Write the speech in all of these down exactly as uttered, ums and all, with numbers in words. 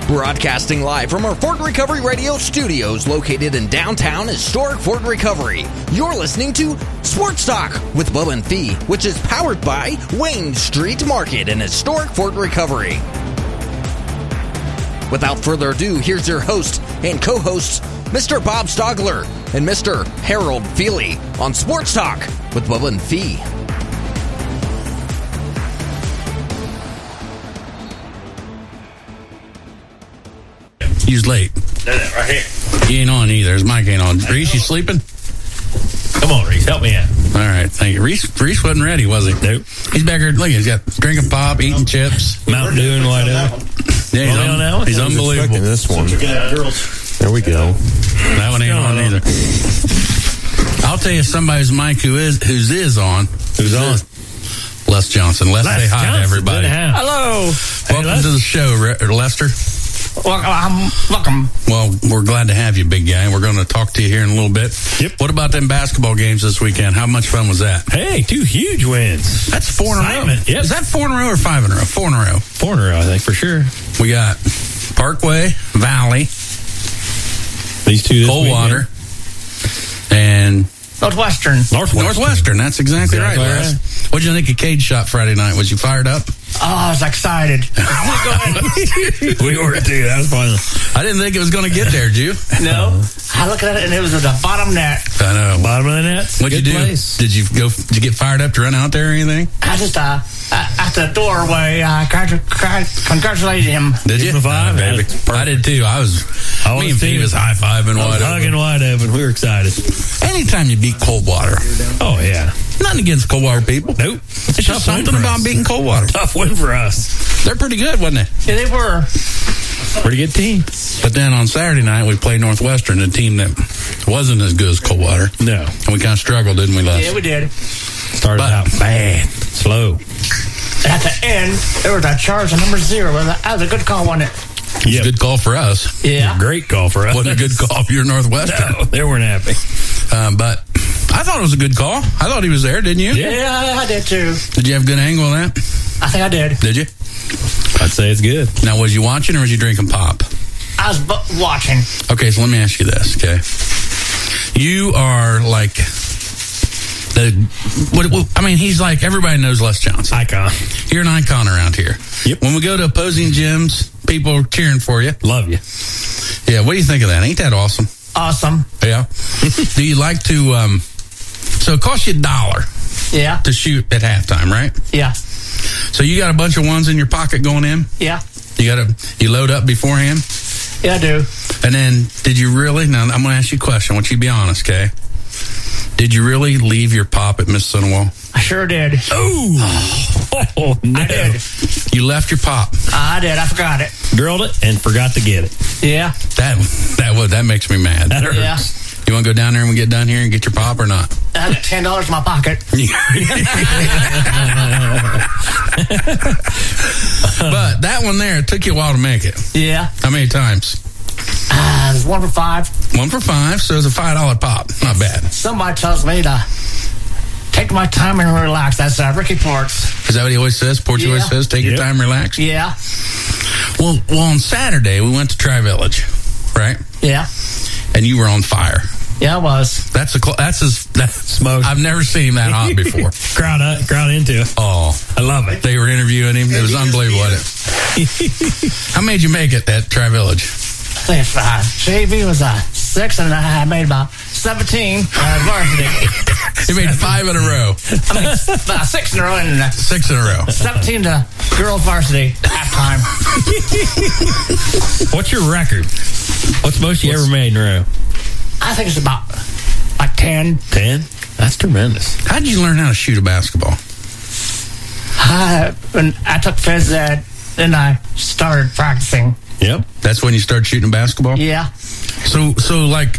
Broadcasting live from our Fort Recovery Radio studios located in downtown historic Fort Recovery. You're listening to Sports Talk with Bubba and Fee, which is powered by Wayne Street Market in historic Fort Recovery. Without further ado, here's your host and co-hosts, Mister Bob Stogler and Mister Harold Feely on Sports Talk with Bubba and Fee. He's late. Right here. He ain't on either. His mic ain't on. Reese, you sleeping? Come on, Reese. Help me out. All right, thank you. Reese, Reese wasn't ready, was he? Nope. He's back here. Look, he's got drinking pop, eating chips. Mountain Dew and White Oak. Yeah, he's, un- on that one? he's unbelievable. This one. There we go. That one ain't on either. I'll tell you somebody's mic who is whose is on. Who's on? Les Johnson. Les, Les say hi Johnson, to everybody. Hello. Welcome Les. to the show, Re- Lester. Welcome. Welcome. Well, we're glad to have you, big guy. We're going to talk to you here in a little bit. Yep. What about them basketball games this weekend? How much fun was that? Hey, two huge wins. That's four in a row. Excitement. Yep. Is that four in a row or five in a row? Four in a row. Four in a row, I think, for sure. We got Parkway, Valley, These two this Coldwater, and Northwestern. Northwestern. Northwestern. That's exactly, Exactly right, right. Les. What'd you think of Cade shot Friday night? Was you fired up? Oh, I was excited. We were too. That was fun. I didn't think it was going to get there, did you? No. I looked at it and it was at the bottom net. I know. Bottom of the net. What'd Good you do? place. Did you go? Did you get fired up to run out there or anything? I just, uh, at the doorway, I uh, congratulated him. Did Give you? him a five, Uh, baby. I did too. I was. I me was and Pete too. was high fiving I was wide hugging open. wide open. We were excited. Anytime you beat Coldwater, Oh, yeah. nothing against Coldwater people. Nope. It's just something about beating Coldwater. Tough win for us. They're pretty good, wasn't they? Yeah, they were. Pretty good team. But then on Saturday night, we played Northwestern, a team that wasn't as good as Coldwater. No. And we kind of struggled, didn't we, Les? Yeah, we did. Started But- out bad. Slow. At the end, there was a charge of number zero. That was a good call, wasn't it? It was a good call for us. Yeah. Great call for us. Wasn't a good call if you're Northwestern. No, they weren't happy. Um, but I thought it was a good call. I thought he was there, didn't you? Yeah. Yeah, I did too. Did you have a good angle on that? I think I did. Did you? I'd say it's good. Now, was you watching or was you drinking pop? I was bu- watching. Okay, so let me ask you this, okay? You are like the what, what I mean, he's like everybody knows Les Johnson. Icon. You're an icon around here. Yep. When we go to opposing gyms, people are cheering for you. Love you. Yeah, what do you think of that? Ain't that awesome? Awesome. Yeah. Do you like to um so it costs you a dollar Yeah. to shoot at halftime, right? Yeah. So you got a bunch of ones in your pocket going in? Yeah. You got to you load up beforehand? Yeah, I do. And then, did you really? Now, I'm going to ask you a question. I want you to be honest, okay? Did you really leave your pop at Miss Sunwell? I sure did. Ooh. Oh, no. I did. You left your pop. I did. I forgot it. Grilled it and forgot to get it. Yeah. That that would that makes me mad. That hurts. Yeah. You want to go down there and we get done here and get your pop or not? I got ten dollars in my pocket. But that one there, it took you a while to make it. Yeah. How many times? Uh, it was one for five. One for five, so it's a five dollar pop. Not bad. Somebody tells me to take my time and relax. That's uh, Ricky Ports. Is that what he always says? Porch always Yeah. says, take your Yep. time, relax. Yeah. Well, well, on Saturday we went to Tri Village, right? Yeah. And you were on fire. Yeah, I was. That's a cl- that's as that, Smoke. I've never seen him that hot before. crowd, uh, crowd into it. Oh, I love it. they were interviewing him. It was unbelievable. Wasn't it? How made you make it at Tri Village? I think it's, uh, J V was uh, six, and I made about seventeen uh, varsity. You made five in a row, I mean, about six in a row, and uh, six in a row. seventeen to girls varsity halftime. What's your record? What's most you ever made in a row? I think it's about like ten. Ten? That's tremendous. How did you learn how to shoot a basketball? I, when I took phys ed, then I started practicing. Yep. That's when you started shooting basketball. Yeah. So, so like,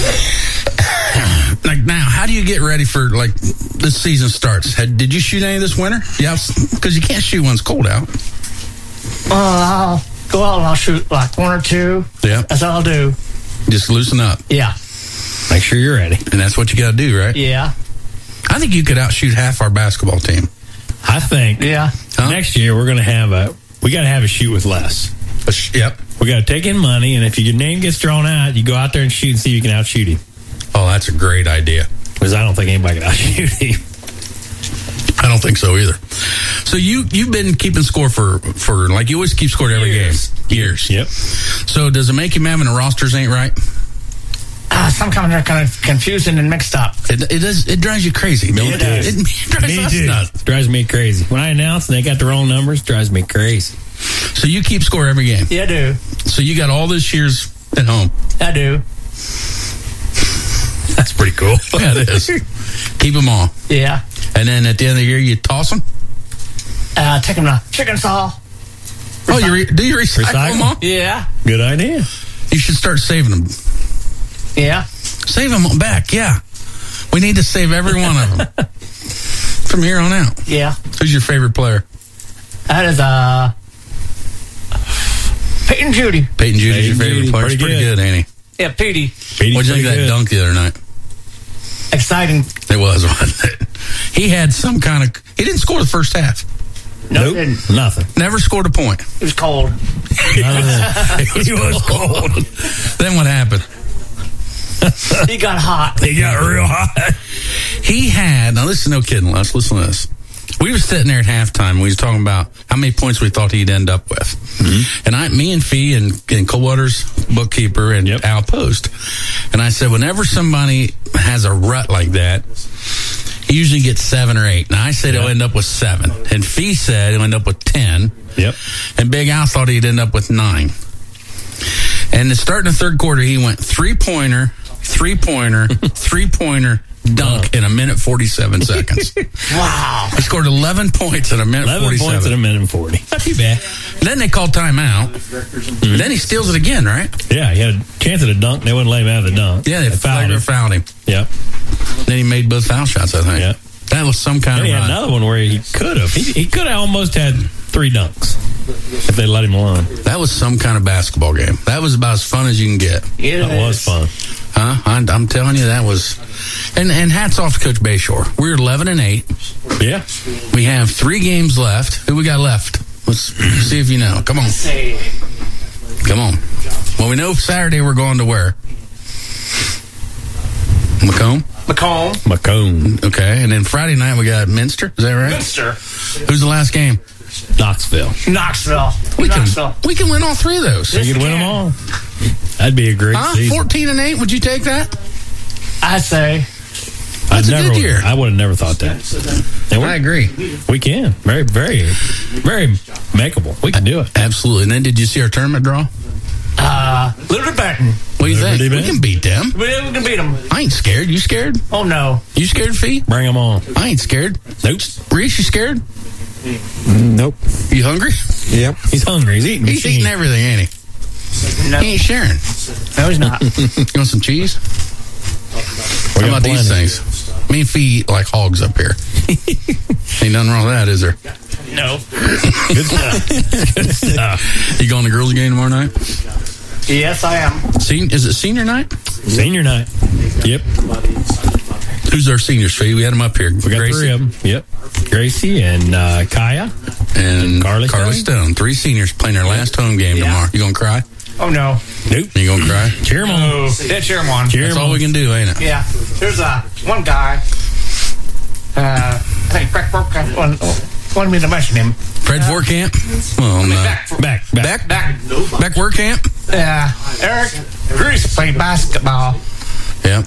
like now, how do you get ready for like this season starts? Had, did you shoot any this winter? Yeah, because you can't shoot when it's cold out. Well, I'll go out and I'll shoot like one or two. Yeah, That's all I'll do. just loosen up, Yeah. Make sure you're ready. and that's what you got to do, right? Yeah. I think you could outshoot half our basketball team. I think Yeah. Huh? next year we're going to have a, we got to have a shoot with less. A sh- Yep. We got to take in money, and if your name gets drawn out, you go out there and shoot and see if you can outshoot him. Oh, that's a great idea. Because I don't think anybody can outshoot him. I don't think so either. So you, you've been keeping score for, for, like you always keep score every Years. game. Years. Yep. So does it make you mad when the rosters ain't right? Uh, some kind of kind of confusing and mixed up. It, it does. It drives you crazy. Me It, too. it, it drives Me us too. nuts. Drives me crazy. When I announce and they got the wrong numbers, drives me crazy. So you keep score every game. Yeah, I do. So you got all this years at home. I do. That's pretty cool. Yeah, it is. Keep them all. Yeah. And then at the end of the year, you toss them? Uh, take them to chicken saw. Oh, you re- do you recycle, Recycle? them all? Yeah. Good idea. You should start saving them. Yeah. Save them back, yeah. We need to save every one of them. From here on out. Yeah. Who's your favorite player? That is, uh, Peyton Judy. Peyton Judy's your Peyton favorite Judy, player. It's pretty pretty good, good. ain't he? Yeah, Petey. Petey's What'd you think of pretty that good. dunk the other night? Exciting. It was, wasn't it? He had some kind of... He didn't score the first half. No, Nope. he didn't. Nothing. Never scored a point. It was cold. He was cold. Then what happened? He got hot. He got real hot. He had... Now, listen, no kidding, Les. Listen to this. We were sitting there at halftime. We was talking about how many points we thought he'd end up with. Mm-hmm. And I, me and Fee and, and Coldwater's bookkeeper and Yep. Al Post. And I said, whenever somebody has a rut like that, he usually gets seven or eight. Now, I said he'll end up with seven. And Fee said he'll end up with ten. Yep. And Big Al thought he'd end up with nine. And to start in the third quarter, he went three-pointer, three-pointer, three-pointer, dunk in a minute forty-seven seconds. Wow. He scored eleven points in a minute eleven forty-seven. points in a minute and forty. Not too bad. Then they called timeout. Mm-hmm. Then he steals it again, right? Yeah, he had a chance at a dunk. They wouldn't let him out of the dunk. Yeah, they, They fouled him. Fouled him. Yep. Then he made both foul shots, I think. Yep. That was some kind And he of had run. another one where he could have. He, he could have almost had three dunks if they let him alone. That was some kind of basketball game. That was about as fun as you can get. It That was is. fun. Huh? I'm, I'm telling you, that was... And, and hats off to Coach Bayshore. We're eleven and eight. Yeah. We have three games left. Who we got left? Let's see if you know. Come on. Say, Come on. Well, we know Saturday we're going to where? Macomb? Macomb. Macomb. Okay. And then Friday night we got Minster. Is that right? Minster. Who's the last game? Knoxville. Knoxville. We Knoxville. can, we can win all three of those. You could win them all. That'd be a great Huh? season. fourteen and eight. Would you take that? I say. That's I'd a never, good year. I would have never thought that. And we- I agree. We can. Very, very, very makeable. We can do it. Absolutely. And then did you see our tournament draw? Uh, Liberty Benton. What do you Liberty think? We Benton? can beat them. We we can beat them. I ain't scared. You scared? Oh, no. You scared, Fee? Bring them on. I ain't scared. Nope. Reese, you scared? Nope. You hungry? Yep. He's hungry. He's eating. He's machine. eating everything, ain't he? No, He ain't sharing. no he's not. You want some cheese? We How got about these plenty. things? Me and Fee eat like hogs up here. Ain't nothing wrong with that, is there? No. Good stuff. Good stuff. You going to girls' game tomorrow night? Yes, I am. Sen- is it senior night? Senior night. Yep. Who's our seniors, Fee? We had them up here. We got Gracie three of them. Yep. Gracie and uh, Kaya. and Carly Carly Stone. Stone. Three seniors playing their last home game Yeah. tomorrow. You gonna cry? Oh, no. Nope. You gonna cry? Cheer them on. Oh, yeah, cheer him on. Cheer That's 'em all on. we can do, ain't it? Yeah. There's uh, one guy. Uh, I think Breck Burke wanted, wanted me to mention him. Fred Vorkamp? Well, no. Back. Back. Back. Beck? Back. Beck Werkamp? Uh, Eric Grease played basketball. Yep.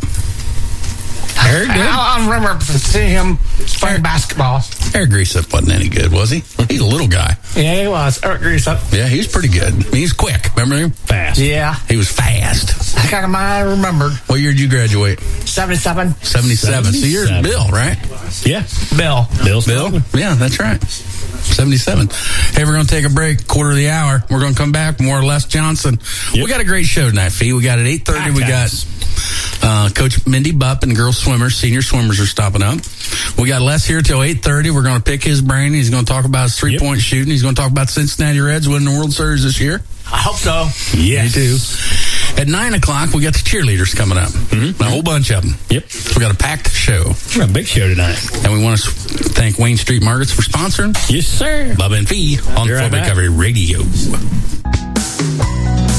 Eric did. I, I remember seeing him playing basketball. Eric Greasup wasn't any good, was he? He's a little guy. Yeah, he was. Eric Grease up. Yeah, he's pretty good. He's quick. Remember him? Fast. Yeah. He was fast. I got him. I remembered. What year did you graduate? seventy-seven. seventy-seven. So you're seventy-seven. Bill, right? Yeah. Bill. Bill. Bill? Yeah, that's right. seventy-seven. Hey, we're going to take a break, quarter of the hour. We're going to come back, more or less Johnson. Yep. We got a great show tonight, Fee. We got at eight thirty, we got uh, Coach Mindy Bupp and the girls swimmers, senior swimmers are stopping up. We got Les here till eight thirty. We're going to pick his brain. He's going to talk about his three-point Yep. shooting. He's going to talk about Cincinnati Reds winning the World Series this year. I hope so. Yes. Me too. At nine o'clock, we got the cheerleaders coming up. Mm-hmm. A whole bunch of them. Yep. We got a packed show. We got a big show tonight. And we want to thank Wayne Street Markets for sponsoring Yes, sir. Bubba and Fee on Be right Foot back. Recovery Radio.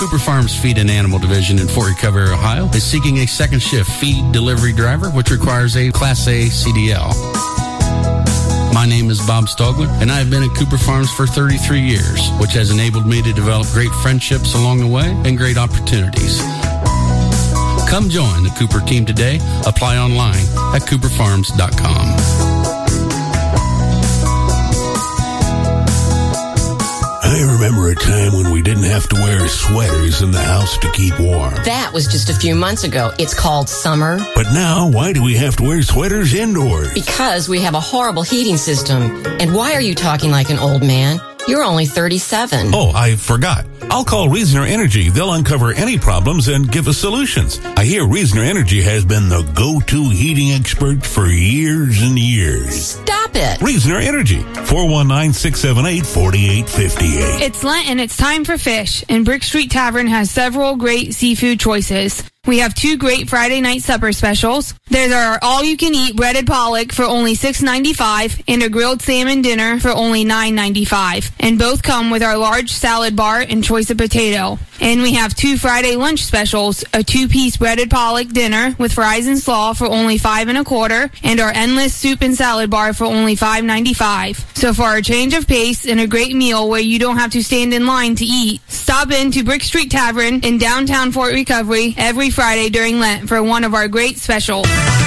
Cooper Farms Feed and Animal Division in Fort Recovery, Ohio, is seeking a second shift feed delivery driver, which requires a Class A C D L. My name is Bob Stogler, and I have been at Cooper Farms for thirty-three years, which has enabled me to develop great friendships along the way and great opportunities. Come join the Cooper team today. Apply online at cooper farms dot com. I remember a time when we didn't have to wear sweaters in the house to keep warm. That was just a few months ago. It's called summer. But now, why do we have to wear sweaters indoors? Because we have a horrible heating system. And why are you talking like an old man? You're only thirty-seven. Oh, I forgot. I'll call Reasoner Energy. They'll uncover any problems and give us solutions. I hear Reasoner Energy has been the go-to heating expert for years and years. Stop it. Reasoner Energy, four one nine, six seven eight, four eight five eight. It's Lent and it's time for fish, and Brick Street Tavern has several great seafood choices. We have two great Friday night supper specials. There's our all-you-can-eat breaded pollock for only six ninety-five and a grilled salmon dinner for only nine ninety-five. And both come with our large salad bar and choice of potato. And we have two Friday lunch specials, a two-piece breaded pollock dinner with fries and slaw for only five and a quarter, and our endless soup and salad bar for only five ninety-five. So for a change of pace and a great meal where you don't have to stand in line to eat, stop in to Brick Street Tavern in downtown Fort Recovery every Friday during Lent for one of our great specials.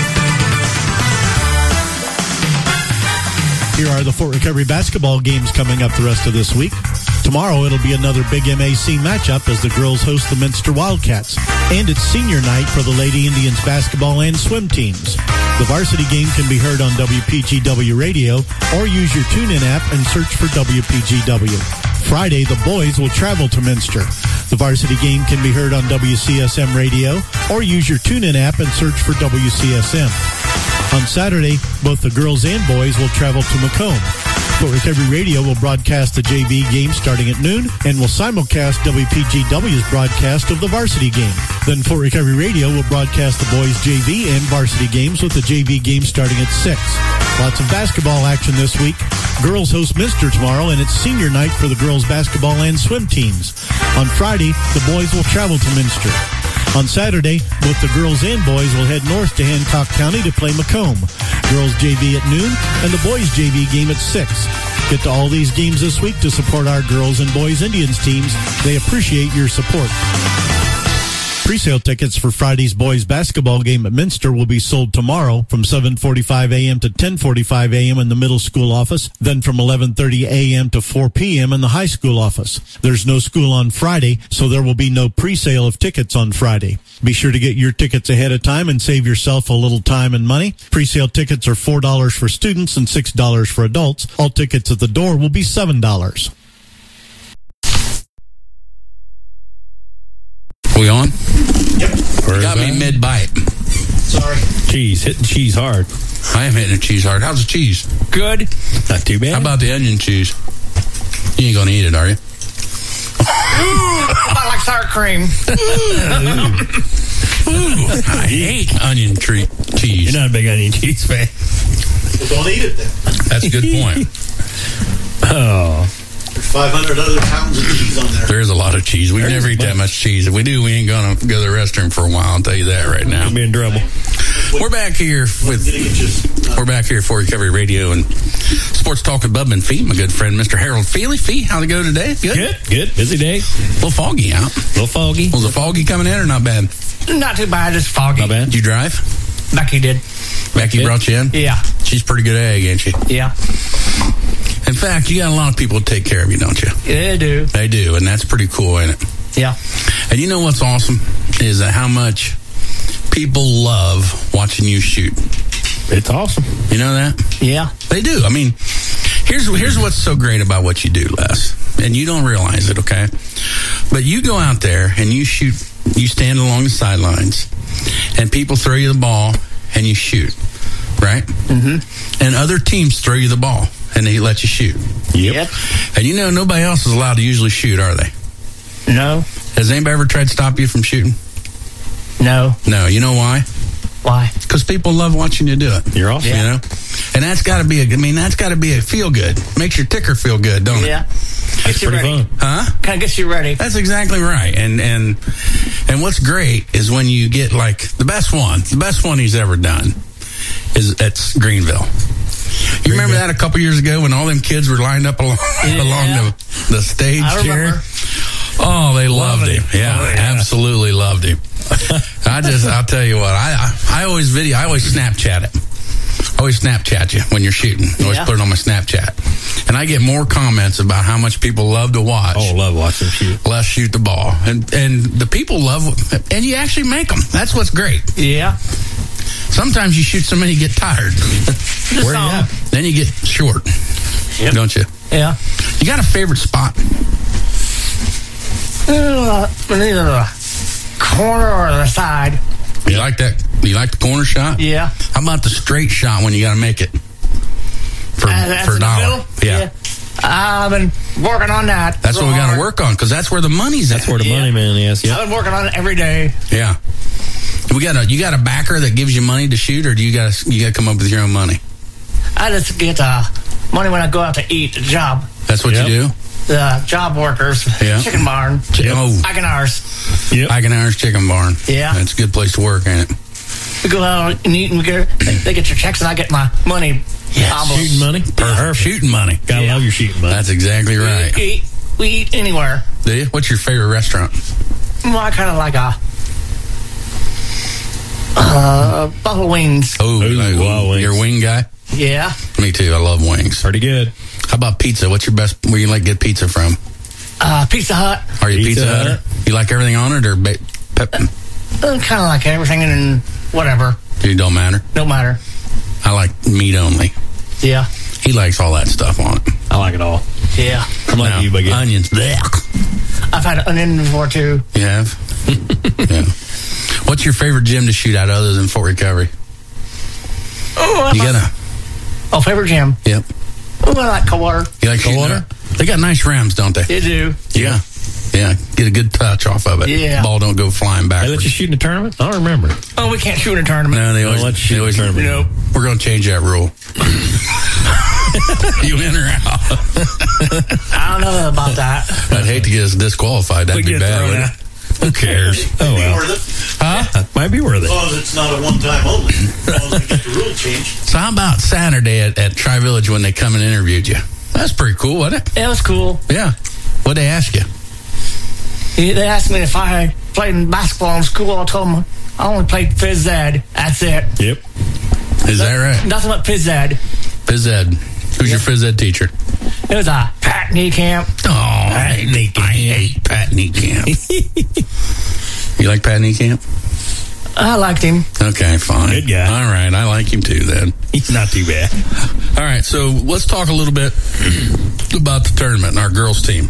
Here are the Fort Recovery basketball games coming up the rest of this week. Tomorrow it'll be another big M A C matchup as the girls host the Minster Wildcats. And it's senior night for the Lady Indians basketball and swim teams. The varsity game can be heard on W P G W radio or use your TuneIn app and search for W P G W. Friday, the boys will travel to Minster. The varsity game can be heard on W C S M radio or use your TuneIn app and search for W C S M. On Saturday, both the girls and boys will travel to Macomb. Fort Recovery Radio will broadcast the J V game starting at noon and will simulcast W P G W's broadcast of the varsity game. Then Fort Recovery Radio will broadcast the boys' J V and varsity games with the J V game starting at six. Lots of basketball action this week. Girls host Minster tomorrow, and it's senior night for the girls' basketball and swim teams. On Friday, the boys will travel to Minster. On Saturday, both the girls and boys will head north to Hancock County to play Macomb. Girls J V at noon and the boys J V game at six. Get to all these games this week to support our girls and boys Indians teams. They appreciate your support. Presale tickets for Friday's boys basketball game at Minster will be sold tomorrow from seven forty-five a.m. to ten forty-five a.m. in the middle school office, then from eleven thirty a.m. to four p.m. in the high school office. There's no school on Friday, so there will be no presale of tickets on Friday. Be sure to get your tickets ahead of time and save yourself a little time and money. Presale tickets are four dollars for students and six dollars for adults. All tickets at the door will be seven dollars. We on? Yep. You got me mid-bite. Sorry. Cheese, hitting cheese hard. I am hitting the cheese hard. How's the cheese? Good. Not too bad. How about the onion cheese? You ain't going to eat it, are you? I like sour cream. Ooh, I hate onion treat cheese. You're not a big onion cheese fan. Well, don't eat it then. That's a good point. Oh. There's five hundred other pounds of cheese on there. There is a lot of cheese. We There's never eat that much cheese. If we do, we ain't going to go to the restroom for a while. I'll tell you that right now. I'll be in trouble. We're back here with we're back here for Recovery Radio and Sports Talk with Bub and Fee. My good friend, Mister Harold Feely. Fee, how'd it go today? Good? Good, good. Busy day. A little foggy out. A little foggy. Was the foggy coming in or not bad? Not too bad, just foggy. Not bad. Did you drive? Becky did. Becky Good. brought you in? Yeah. She's a pretty good egg, ain't she? Yeah. In fact, you got a lot of people to take care of you, don't you? Yeah, they do. They do, and that's pretty cool, ain't it? Yeah. And you know what's awesome is that how much people love watching you shoot. It's awesome. You know that? Yeah. They do. I mean, here's here's what's so great about what you do, Les, and you don't realize it, okay? But you go out there and you shoot. You stand along the sidelines, and people throw you the ball, and you shoot, right? Mm-hmm. And other teams throw you the ball, and they let you shoot. Yep. And you know nobody else is allowed to usually shoot, are they? No. Has anybody ever tried to stop you from shooting? No. No. You know why? Why? Because people love watching you do it. You're awesome. You know? And that's got to be a, I mean, that's got to be a feel good. Makes your ticker feel good, don't it? Yeah. Gets you pretty ready. fun. Huh? Kind of gets you ready. That's exactly right. And and and what's great is when you get like the best one, the best one he's ever done is at Greenville. You remember that a couple years ago when all them kids were lined up along, Yeah. along the, the stage I chair? remember. Oh, they loved Loved him. it. Yeah, Oh, yeah. absolutely loved him. I just, I'll tell you what, I, I, I always video, I always Snapchat it. I always Snapchat you when you're shooting. I always Yeah. put it on my Snapchat. And I get more comments about how much people love to watch. Oh, love watching shoot. Let's shoot the ball. And and the people love, and you actually make them. That's what's great. Yeah. Sometimes you shoot so many you get tired. Just Where you some. at? Then you get short. Yep. Don't you? Yeah. You got a favorite spot? Uh, either the corner or the side. You like that? You like the corner shot? Yeah. How about the straight shot when you got to make it for Uh, that's for a in the dollar? middle? Yeah. I've been working on that. That's what we got to hard. work on because that's where the money's at. That's where the Yeah. money man is. Yeah. I've been working on it every day. Yeah. We got a you got a backer that gives you money to shoot, or do you got to you got to come up with your own money? I just get uh, money when I go out to eat at the job. That's what Yep. you do. The job workers, Yeah. chicken barn, Oh, Iconars. Yep. Iconars Chicken Barn. Yeah. That's a good place to work, ain't it? We go out and eat, and we get they get your checks, and I get my money. Almost. Shooting money. Perfect. Shooting money. Gotta Yeah. love your shooting money. That's exactly right. We eat, we eat anywhere. Do you? What's your favorite restaurant? Well, I kind of like a uh, buffalo wings. Oh, Ooh, like, wow, wings. you're a wing guy? Yeah. Me too. I love wings. Pretty good. How about pizza? What's your best? Where you like to get pizza from? Uh, Pizza Hut. Are you a pizza, Pizza hutter? Hut. You like everything on it, or ba- pep- Kind of like everything and whatever. it don't matter? No matter. I like meat only. Yeah. He likes all that stuff on it. I like it all. Yeah. I'm like Now, you, but onions. Blech. I've had an onion before too. You have? Yeah. What's your favorite gym to shoot at other than Fort Recovery? Oh, You gotta. oh favorite gym. Yep. Oh, I like Coldwater. You like shooting Coldwater? there? They got nice rims, don't they? They do. Yeah. Yeah. Get a good touch off of it. Yeah. Ball don't go flying They let backwards. you shoot in a tournament? I don't remember. Oh, we can't shoot in a tournament. No, they Don't always, let you shoot they always in a tournament. Nope. We're going to change that rule. You in or out? I don't know about that. I'd hate to get us disqualified. That'd We be get bad. thrown wouldn't out. it? Who cares? Oh, well. Huh? Might be worth As it. long as it's not a one-time only. As long as we get the rule changed. So how about Saturday at, at Tri-Village when they come and interviewed you? That's pretty cool, wasn't it? It was cool. Yeah. What'd they ask you? They asked me if I had played in basketball in school. I told them I only played phys ed. That's it. Yep. Is that right? Nothing but phys ed. Phys ed. Who's your phys ed teacher? It was a Pat Niekamp. Oh, I hate, I hate Pat Niekamp. You like Pat Niekamp? I liked him. Okay, fine. Good guy. All right, I like him too then. He's not too bad. All right, so let's talk a little bit about the tournament and our girls team.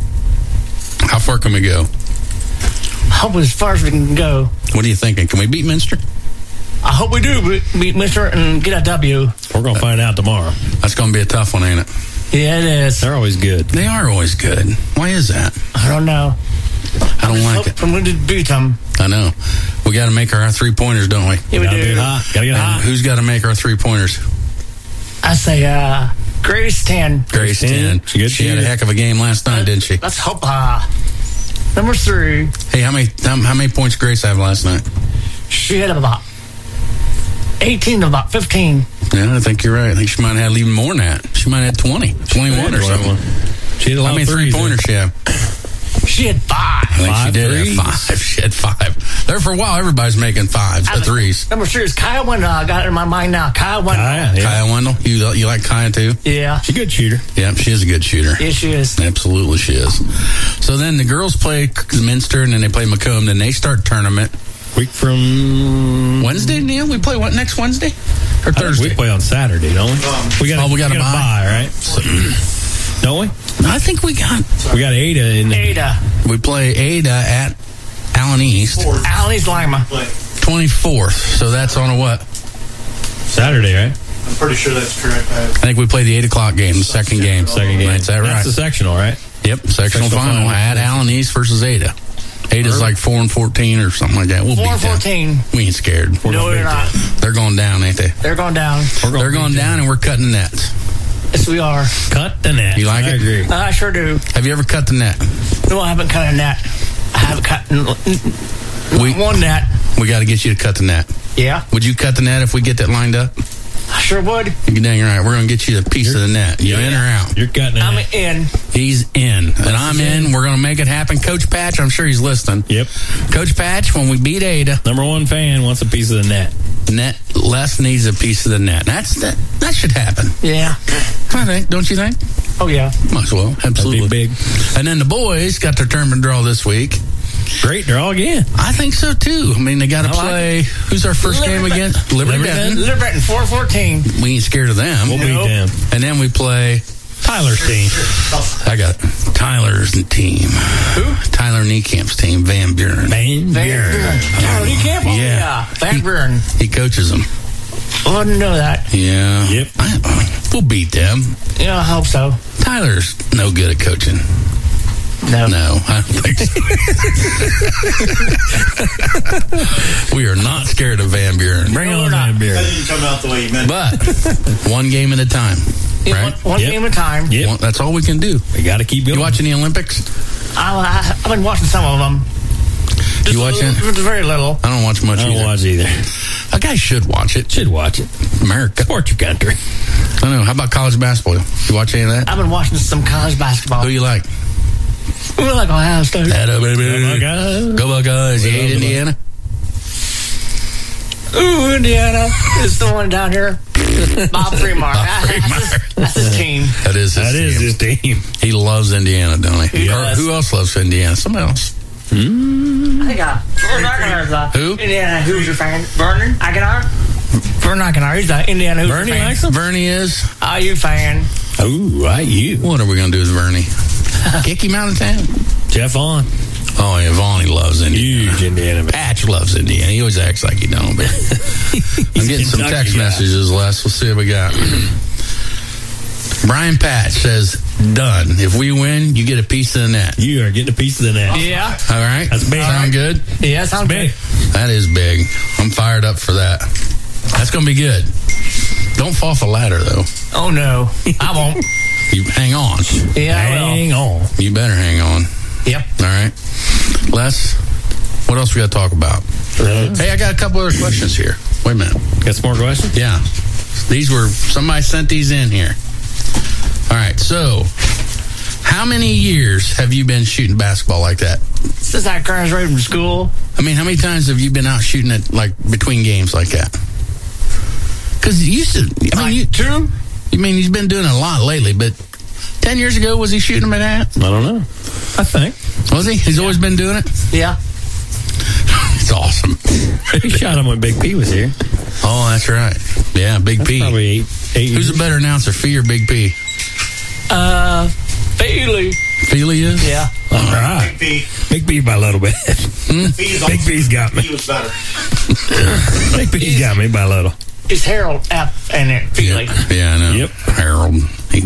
How far can we go? Hope as far as we can go. What are you thinking? Can we beat Minster? I hope we do be- beat Mister and get a W. We're going to find out tomorrow. That's going to be a tough one, ain't it? Yeah, it is. They're always good. They are always good. Why is that? I don't know. I don't like it. I'm going to beat them. I know. We got to make our three pointers, don't we? Yeah, we Gotta do. be hot. Gotta get And hot. who's got to make our three pointers? I say, uh, Grace ten. Grace ten. ten. She good She had a shooter. heck of a game last night, didn't she? Let's hope. Uh, number three. Hey, how many how, how many points Grace have last night? She had about eighteen to about fifteen. Yeah, I think you're right. I think she might have had even more than that. She might have had twenty, twenty-one or something. She had a lot How many of three threes. pointers she have? She had five. I think she Five did threes? have five. She had five. There for a while, everybody's making fives, uh, threes. Number three is Kaya Wendell. I got it in my mind now. Kaya Wendell. Kaya, yeah. Kaya Wendell, you you like Kaya too? Yeah. She's a good shooter. Yeah, she is a good shooter. Yeah, she is. Absolutely, she is. So then the girls play Minster, and then they play Macomb. Then they start tournament Week from Wednesday. Neil, we play what next Wednesday or I think Thursday? we play on Saturday, don't we? we got. Oh, we got a bye. bye, right? Don't we? I think we got We got Ada in the Ada. we play Ada at Allen East Ali's Lima. twenty-fourth. So that's on a what? Saturday, right? I'm pretty sure that's correct. I, I think we play the eight o'clock game, the second game. Second game. Is that right? That's the sectional, right? Yep, sectional, Sectional final, final. at Allen East versus Ada. Ada's like four and fourteen or something like that. We'll Four beat and them. fourteen. We ain't scared. No, they're not. They're going down, ain't they? They're going down. We're gonna They're going beat down, and we're cutting nets. Yes, we are. Cut the net. You like I it? agree. I sure do. Have you ever cut the net? No, I haven't cut a net. I haven't cut n- n- We- one net. We got to get you to cut the net. Yeah, Would you cut the net if we get that lined up? I sure would. You're dang right. We're going to get you a piece of the net. You in or out? You're cutting it. I'm in. He's in. And I'm in. We're going to make it happen. Coach Patch, I'm sure he's listening. Yep. Coach Patch, when we beat Ada, Number one fan wants a piece of the net. net Les needs a piece of the net. That's that. That should happen. Yeah. I think. Don't you think? Oh, yeah. Might as well. Absolutely. That'd be big. And then the boys got their tournament draw this week. Great draw again. I think so too. I mean, they got to I like play. Who's our first game again? Liberty Benton. Liberty Benton, four fourteen. We ain't scared of them. We'll Nope. beat them. And then we play. Tyler's team. I got Tyler's team. Who? Tyler Niecamp's team. Van Buren. Van Van Buren. Tyler Niekamp? Oh, Yeah. yeah. Van Buren. He coaches them. I wouldn't know that. Yeah. Yep. I, we'll beat them. Yeah, I hope so. Tyler's no good at coaching. No. No, I don't think so. We are not scared of Van Buren. Bring No, on we're not. Van Buren. That didn't come out the way you meant. But one game at a time, Yeah, right? One, one Yep. game at a time. Yep. One- that's all we can do. We got to keep going. You watching the Olympics? I, I, I've been watching some of them. Just You watching? a little- Very little. I don't watch much I don't either. watch either. A guy should watch it. Should watch it. America. Support your country. I don't know. How about college basketball? You watch any of that? I've been watching some college basketball. Who you like? We like Ohio State. Atta baby. Go Buckeyes. Go Buckeyes. You hate Indiana? Ooh, Indiana is the one down here. Bob Fremar. That- Fremar. That's, his, that's his team. That is his That is team. his team. He loves Indiana, don't he? He Or does. who else loves Indiana? Somebody else. I think uh, Vern Aguilar's a Who? Indiana Hoosier fan. Vernon Aguilar? Vern Aguilar. He's an Indiana Hoosier Bernie fan. likes him? Vernie is. I U fan. Ooh, right, you. What are we going to do with Vernie? Kick him out of town? Jeff on. Oh, yeah, Vaughn, he loves Indiana. Huge Indiana man. Patch loves Indiana. He always acts like he don't, but I'm getting some Kentucky text guy. messages, Les. We'll see what we got. Brian Patch says, done. If we win, you get a piece of the net. You are getting a piece of the net. Yeah. All right? That's big. Sound good? Yeah, sounds Big. big. That is big. I'm fired up for that. That's going to be good. Don't fall off the ladder, though. Oh, no. I won't. You hang on. Yeah, I will. Hang on. You better hang on. Yep. All right. Les, what else we got to talk about? Hey, I got a couple other questions here. Wait a minute. Got some more questions? Yeah. These were, somebody sent these in here. All right. So, how many years have you been shooting basketball like that? Since I graduated from school. I mean, how many times have you been out shooting it, like, between games like that? Because you used to, I mean, you, Two? I mean, he's been doing it a lot lately, but ten years ago, was he shooting them at that? I don't know. I think. Was he? He's always been doing it? Yeah. It's awesome. He shot him when Big P was here. Oh, that's right. Yeah, Big That's P. probably eight, eight Who's years. a better announcer, Fee or Big P? Uh, Bailey. Feely is? Yeah. All right. Big Big P by a little bit. P. He's Big P's got me. He was better. Big P's got me by a little. It's Harold F. and it. Feely. Yeah, yeah, I know. Yep. Harold. He,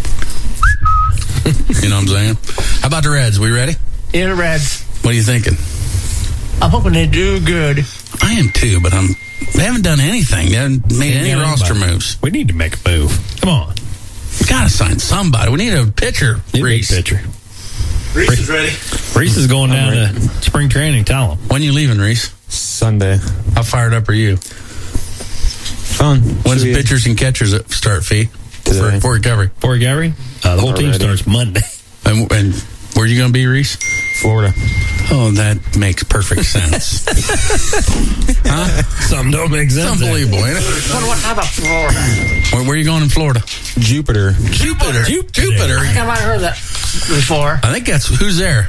you know what I'm saying? How about the Reds? We ready? Yeah, the Reds. What are you thinking? I'm hoping they do good. I am too, but I'm. They haven't done anything. They haven't made any Yeah, roster anybody. moves. We need to make a move. Come on. We gotta sign somebody. We need a pitcher. Need a big Reese. pitcher. Reese is ready. Reese is going down to spring training. Tell him. When you leaving, Reese? Sunday. How fired up are you? Fun. When's Should the we- pitchers and catchers start, Fee? For, Today. for recovery. For Gary, uh, the whole team Already. starts Monday. And, and where are you going to be, Reese? Florida. Oh, that makes perfect sense. Huh? Something don't make It's sense. unbelievable, ain't it? What, what, how about Florida? Where, where are you going in Florida? Jupiter. Jupiter. Jupiter. Jupiter. I think I might have heard that before. I think that's who's there.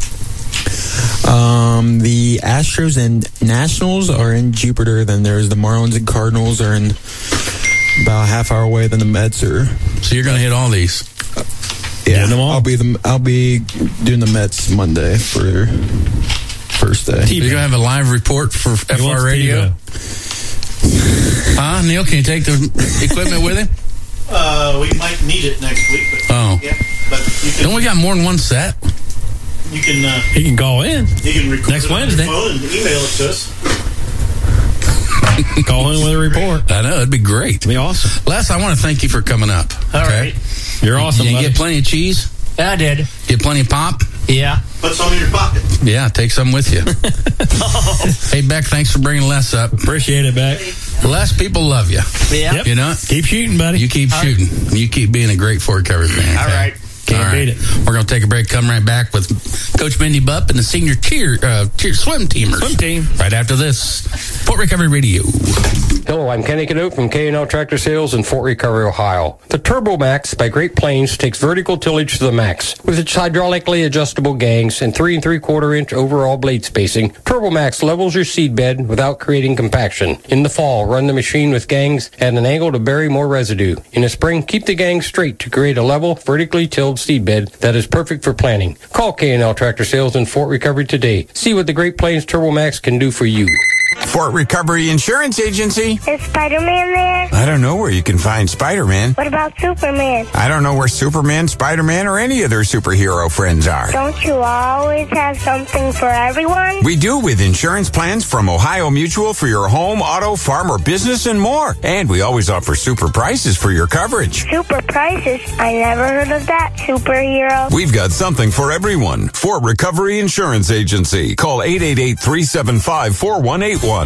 Um, the Astros and Nationals are in Jupiter. Then there's the Marlins and Cardinals are in about a half hour away. Then the Mets are. So you're going to hit all these. Yeah, Getting them all? I'll be the I'll be doing the Mets Monday for first day. You're going to have a live report for F R Radio. Huh? Neil, can you take the equipment with him? Uh, we might need it next week. But, Oh. yeah. But you can. Don't we got more than one set? You can. Uh, He can call in. you can record Next it on Wednesday. your phone and email it to us. Call in with a report. I know, it'd be great. It'd be awesome. Les, I want to thank you for coming up. All okay? right. You're awesome, You buddy. get plenty of cheese? Yeah, I did. Get plenty of pop? Yeah. Put some in your pocket. Yeah, take some with you. Hey, Beck, thanks for bringing Les up. Appreciate it, Beck. Les, people love you. Yeah. Yep. You know? Keep shooting, buddy. You keep All shooting. right. You keep being a great Ford Recovery fan. All okay? right. Can't All beat right. it. We're going to take a break. Come right back with Coach Mindy Bupp and the senior cheer, uh, cheer swim teamers. Swim team. Right after this, Fort Recovery Radio. Hello, I'm Kenny Canuck from K and L Tractor Sales in Fort Recovery, Ohio. The Turbo Max by Great Plains takes vertical tillage to the max. With its hydraulically adjustable gangs and three and three quarter inch overall blade spacing, Turbo Max levels your seed bed without creating compaction. In the fall, run the machine with gangs at an angle to bury more residue. In the spring, keep the gangs straight to create a level, vertically tilled seed bed that is perfect for planting. Call K and L Tractor Sales in Fort Recovery today. See what the Great Plains Turbo Max can do for you. Fort Recovery Insurance Agency. Is Spider-Man there? I don't know where you can find Spider-Man. What about Superman? I don't know where Superman, Spider-Man, or any of their superhero friends are. Don't you always have something for everyone? We do with insurance plans from Ohio Mutual for your home, auto, farm, or business and more. And we always offer super prices for your coverage. Super prices? I never heard of that, superhero. We've got something for everyone. Fort Recovery Insurance Agency. Call eight eight eight, three seven five, four one eight one.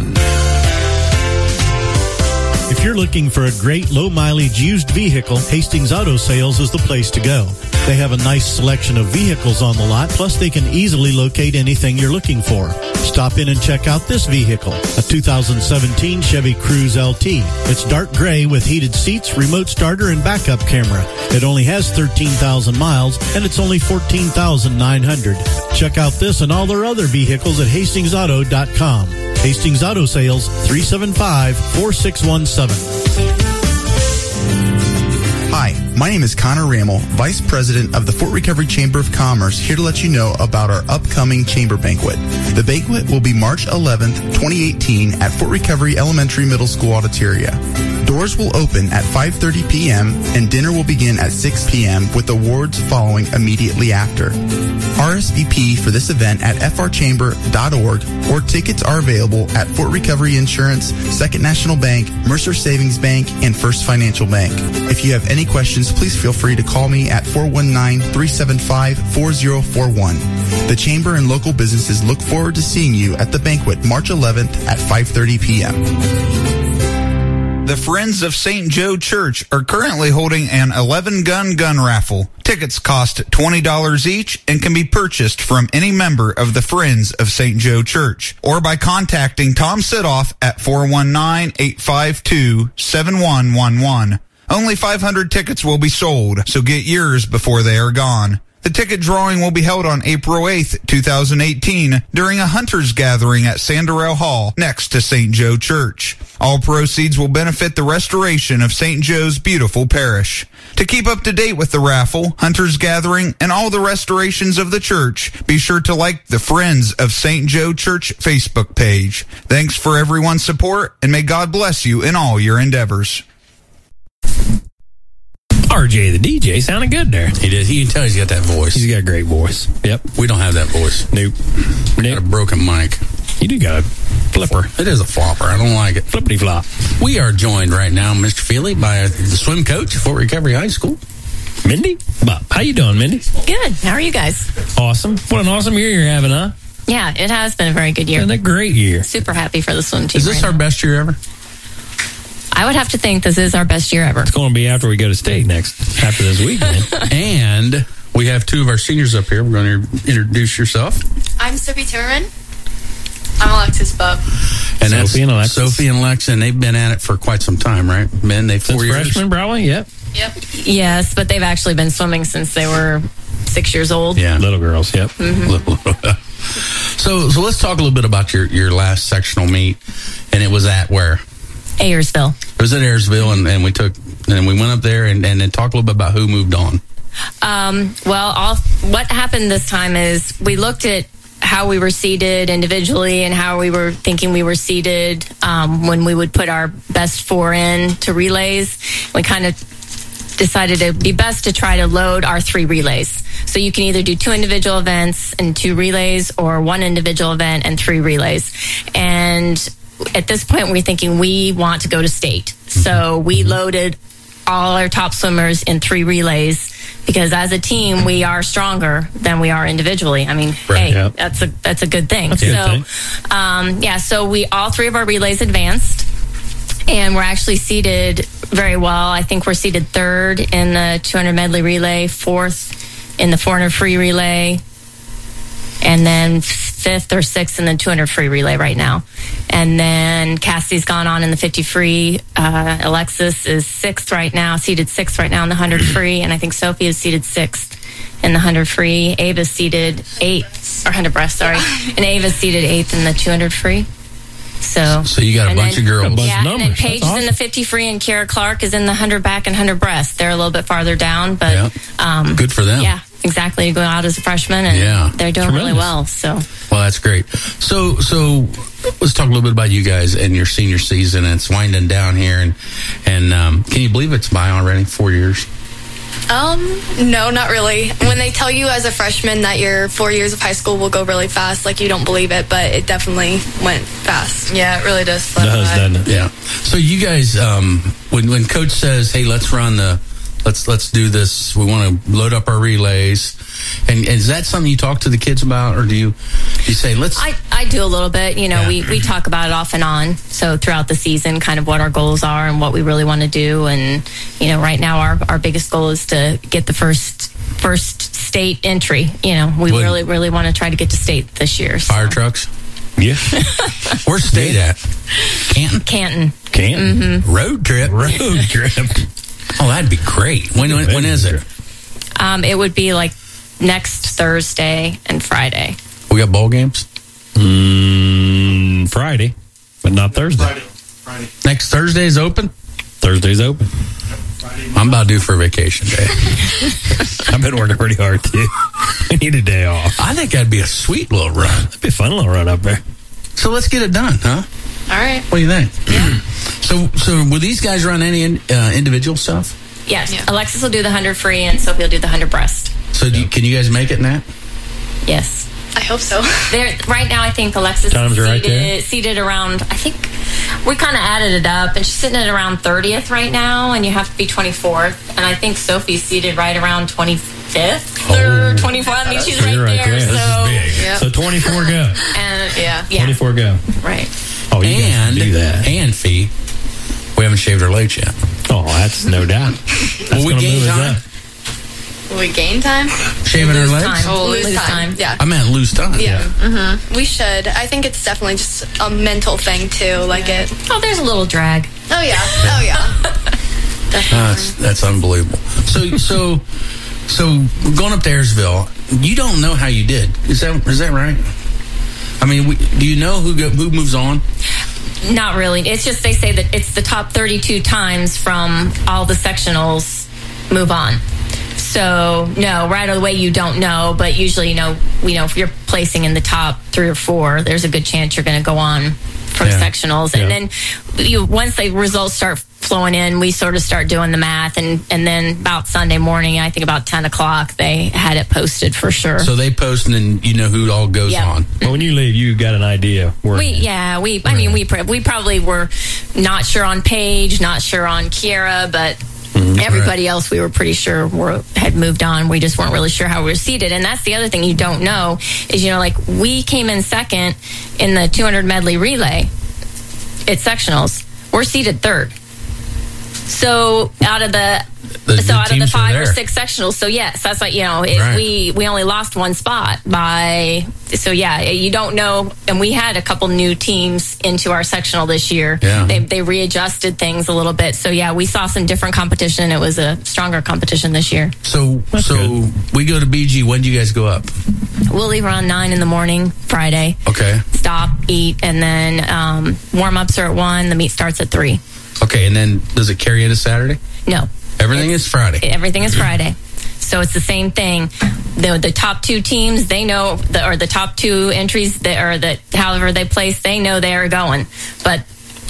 If you're looking for a great low-mileage used vehicle, Hastings Auto Sales is the place to go. They have a nice selection of vehicles on the lot, plus they can easily locate anything you're looking for. Stop in and check out this vehicle, a two thousand seventeen Chevy Cruze L T. It's dark gray with heated seats, remote starter, and backup camera. It only has thirteen thousand miles, and it's only fourteen thousand nine hundred dollars. Check out this and all their other vehicles at hastings auto dot com. Hastings Auto Sales, three seven five, four six one seven. Hi, my name is Connor Rammel, Vice President of the Fort Recovery Chamber of Commerce, here to let you know about our upcoming Chamber Banquet. The banquet will be March eleventh, twenty eighteen at Fort Recovery Elementary Middle School Auditoria. Doors will open at five thirty p.m. and dinner will begin at six p.m. with awards following immediately after. R S V P for this event at f r chamber dot org or tickets are available at Fort Recovery Insurance, Second National Bank, Mercer Savings Bank, and First Financial Bank. If you have any questions, please feel free to call me at four one nine, three seven five, four zero four one. The Chamber and local businesses look forward to seeing you at the banquet March eleventh at five thirty p.m. The Friends of Saint Joe Church are currently holding an eleven-gun gun raffle. Tickets cost twenty dollars each and can be purchased from any member of the Friends of Saint Joe Church or by contacting Tom Sidoff at four one nine, eight five two, seven one one one. Only five hundred tickets will be sold, so get yours before they are gone. The ticket drawing will be held on April eighth, twenty eighteen, during a hunters gathering at Sanderell Hall, next to Saint Joe Church. All proceeds will benefit the restoration of Saint Joe's beautiful parish. To keep up to date with the raffle, hunters gathering, and all the restorations of the church, be sure to like the Friends of Saint Joe Church Facebook page. Thanks for everyone's support, and may God bless you in all your endeavors. R J the D J sounded good there. He did. You can tell he's got that voice. He's got a great voice. Yep. We don't have that voice. Nope. We got a broken mic. You do got a flipper. It is a flopper. I don't like it. Flippity flop. We are joined right now, Mister Feely, by the swim coach at Fort Recovery High School, Mindy Bupp. How you doing, Mindy? Good. How are you guys? Awesome. What an awesome year you're having, huh? Yeah, it has been a very good year. Been a great year. Super happy for the swim team. Is this right our now. best year ever? I would have to think this is our best year ever. It's going to be after we go to state next, after this weekend. And we have two of our seniors up here. We're going to introduce yourself. I'm Sophie Timmerman. I'm Alexis Bupp. And Sophie that's and Alexis. Sophie and Lex, and they've been at it for quite some time, right? Been they four Since years. Freshman, probably. Yep. Yep. Yes, but they've actually been swimming since they were six years old. Yeah, little girls. Yep. Mm-hmm. so, so let's talk a little bit about your your last sectional meet, and it was at where? Ayersville. It was at Ayersville, and, and we took and we went up there and, and then talk a little bit about who moved on. Um, well, all, what happened this time is we looked at how we were seated individually and how we were thinking we were seated um, when we would put our best four in to relays. We kind of decided it would be best to try to load our three relays. So you can either do two individual events and two relays, or one individual event and three relays. And at this point, we're thinking we want to go to state. So we loaded all our top swimmers in three relays because as a team, we are stronger than we are individually. I mean, Right, hey, yeah. that's a that's a good thing. That's a good so, thing. Um, yeah, so we all three of our relays advanced. And we're actually seated very well. I think we're seated third in the two hundred medley relay, fourth in the four hundred free relay, and then fifth or sixth in the two hundred free relay right now. And then Cassie's gone on in the fifty free. Uh, Alexis is sixth right now, seated sixth right now in the one hundred free. And I think Sophie is seated sixth in the one hundred free. Ava's seated eighth, or one hundred breast, sorry. And Ava's seated eighth in the two hundred free. So, So you got a and bunch then- of girls. Yeah, and then Paige is in the fifty free, and Kiara Clark is in the one hundred back and one hundred breast. They're a little bit farther down, but Yeah. um, Good for them. Yeah, exactly. To go out as a freshman, and Yeah. they're doing really Tremendous. well. So, Well, that's great. So, so let's talk a little bit about you guys and your senior season. It's winding down here, and and um, can you believe it's by already? Four years. Um, no, not really. When they tell you as a freshman that your four years of high school will go really fast, like you don't believe it, but it definitely went fast. Yeah, it really does. Does, doesn't it? Yeah. So you guys, um, when when coach says, "Hey, let's run the, let's let's do this. We want to load up our relays," and, and is that something you talk to the kids about, or do you you say, "Let's"? I, I do a little bit. You know, Yeah. we, we talk about it off and on. So throughout the season, kind of what our goals are and what we really want to do. And, you know, right now our, our biggest goal is to get the first first state entry. You know, we Would- really, really want to try to get to state this year. So. Fire trucks. Yeah. Where's state at? Canton. Canton. Canton. Mm-hmm. Road trip. Road trip. Oh, that'd be great. When when, when is it? Um, it would be like next Thursday and Friday. We got bowl games. Mm, Friday, but not Thursday. Next Thursday is open. Thursday's open. I'm about due for a vacation day. I've been working pretty hard too. I need a day off. I think that'd be a sweet little run. It'd be a fun little run up there. So let's get it done, huh? All right. What do you think? Yeah. So, so will these guys run any uh, individual stuff? Yes. Alexis will do the one hundred free and Sophie will do the one hundred breast. So, do you, can you guys make it in that? Yes. I hope so. There, right now, I think Alexis Times is are right seated, there. seated around, I think we kind of added it up, and she's sitting at around thirtieth right now, and you have to be twenty-fourth. And I think Sophie's seated right around twenty-fifth or twenty-fourth. I mean, she's So right, you're right there. there. This is So, big. Yep. So twenty-four go. And, yeah. yeah. twenty-four go. Right. Oh, you guys and can do that. and fee. We haven't shaved our legs yet. Oh, that's no doubt. That's Will we gonna gain move us time? up. Will we gain time? Shaving our Lose legs? time. Oh, lose, Lose time. time. Yeah. I meant lose time. Yeah. Mm-hmm. We should. I think it's definitely just a mental thing too. Like it. Oh, there's a little drag. Oh yeah. Oh yeah. That's that's unbelievable. So so so going up to Ayersville, you don't know how you did. Is that is that right? I mean, we, do you know who go, who moves on? Not really. It's just they say that it's the top thirty-two times from all the sectionals move on. So no, right away you don't know, but usually you know, you know, if you're placing in the top three or four, there's a good chance you're going to go on from Yeah. sectionals. Yeah. And then you once the results start flowing in, we sort of start doing the math, and and then about Sunday morning, I think about ten o'clock, they had it posted for sure. So they post, and then you know who all goes Yeah. on. Well, when you leave, you got an idea. Where We yeah we I mean we pr- we probably were not sure on Paige, not sure on Kiara, but everybody else we were pretty sure were had moved on. We just weren't really sure how we were seated, and that's the other thing you don't know is you know like we came in second in the two hundred medley relay at sectionals. We're seated third. So out of the, The- so the out of the teams were five or there. six sectionals, so yes, that's like you know it, Right. we we only lost one spot by so yeah you don't know, and we had a couple new teams into our sectional this year. Yeah. They they readjusted things a little bit, so yeah we saw some different competition. It was a stronger competition this year. So so we go to B G. When do you guys go up? We'll leave around nine in the morning Friday. Okay. Stop, eat, and then um, warm ups are at one. The meet starts at three. Okay, and then does it carry into Saturday? No. Everything is Friday. Everything is Friday. So it's the same thing. The the top two teams, they know, the, or the top two entries that or that however they place, they know they are going. But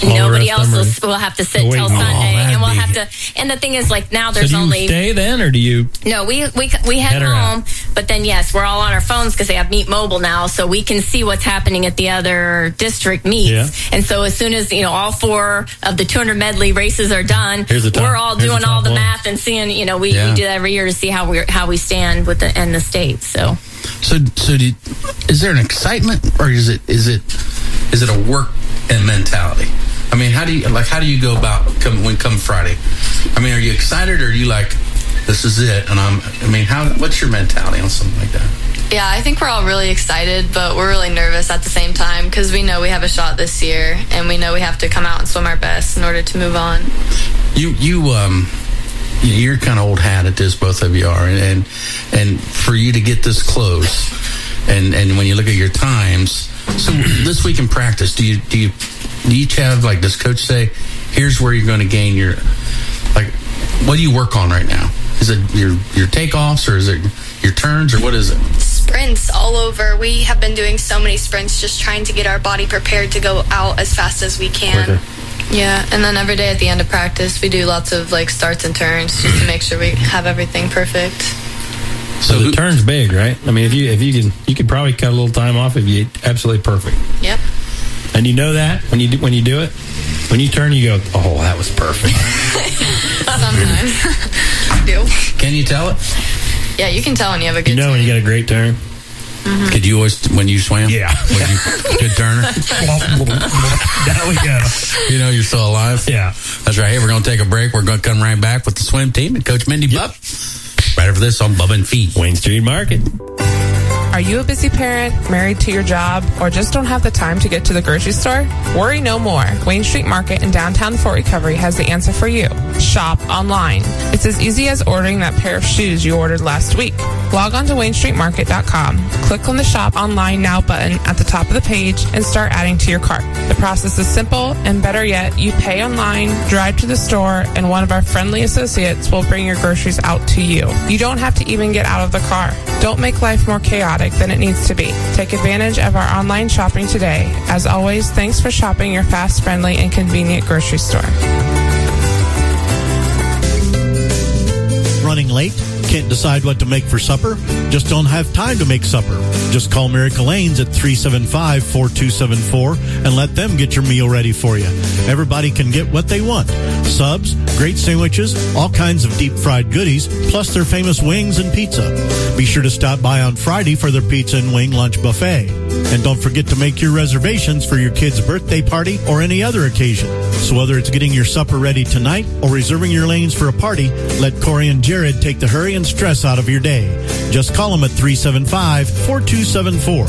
nobody rest of else them will, are will have to sit waiting. till Oh, Sunday, that'd and we'll be- have to. And the thing is, like now So there's do you only stay then, or do you? no. We we we head, Head her home, but then yes, we're all on our phones because they have Meet Mobile now, so we can see what's happening at the other district meets. Yeah. And so as soon as you know all four of the two hundred medley races are done, Here's the top- we're all here's the doing all top the one. math and seeing. You know, we, Yeah. we do that every year to see how we are how we stand with the and the state. So. So, so do you, is there an excitement, or is it is it is it a work and mentality? I mean, how do you like? How do you go about come when come Friday? I mean, are you excited, or are you like, this is it? And I'm. I mean, how? What's your mentality on something like that? Yeah, I think we're all really excited, but we're really nervous at the same time because we know we have a shot this year, and we know we have to come out and swim our best in order to move on. You you um. You're kind of old hat at this, both of you are, and and, and for you to get this close, and, and when you look at your times, so this week in practice, do you do you do you each have, like, does coach say, here's where you're going to gain your, like, what do you work on right now? Is it your your takeoffs, or is it your turns, or what is it? Sprints all over. We have been doing so many sprints, just trying to get our body prepared to go out as fast as we can. Quicker. Yeah, and then every day at the end of practice, we do lots of like starts and turns just to make sure we have everything perfect. So the turn's big, right? I mean, if you if you can you could probably cut a little time off if you ate absolutely perfect. Yep. And you know that when you do, when you do it, when you turn, you go, oh, that was perfect. Sometimes. do. Can you tell it? Yeah, you can tell when you have a good You know when you got a great turn. Mhm. Could you always, when you swam? Yeah. Was you good turner? Down we go. You know you're still alive? Yeah. That's right. Hey, we're going to take a break. We're going to come right back with the swim team and Coach Mindy Buck. Right after this on Bubba and Fee. Wayne Street Market. Are you a busy parent, married to your job, or just don't have the time to get to the grocery store? Worry no more. Wayne Street Market in downtown Fort Recovery has the answer for you. Shop online. It's as easy as ordering that pair of shoes you ordered last week. Log on to wayne street market dot com. Click on the Shop Online Now button at the top of the page and start adding to your cart. The process is simple, and better yet, you pay online, drive to the store, and one of our friendly associates will bring your groceries out to you. You don't have to even get out of the car. Don't make life more chaotic than it needs to be. Take advantage of our online shopping today. As always, thanks for shopping your fast, friendly, and convenient grocery store. Running late? Can't decide what to make for supper? Just don't have time to make supper? Just call Miracle Lanes at three seven five, four two seven four and let them get your meal ready for you. Everybody can get what they want. Subs, great sandwiches, all kinds of deep fried goodies, plus their famous wings and pizza. Be sure to stop by on Friday for their pizza and wing lunch buffet. And don't forget to make your reservations for your kid's birthday party or any other occasion. So whether it's getting your supper ready tonight or reserving your lanes for a party, let Corey and Jared take the hurry and stress out of your day. Just call them at three seven five, four two seven four.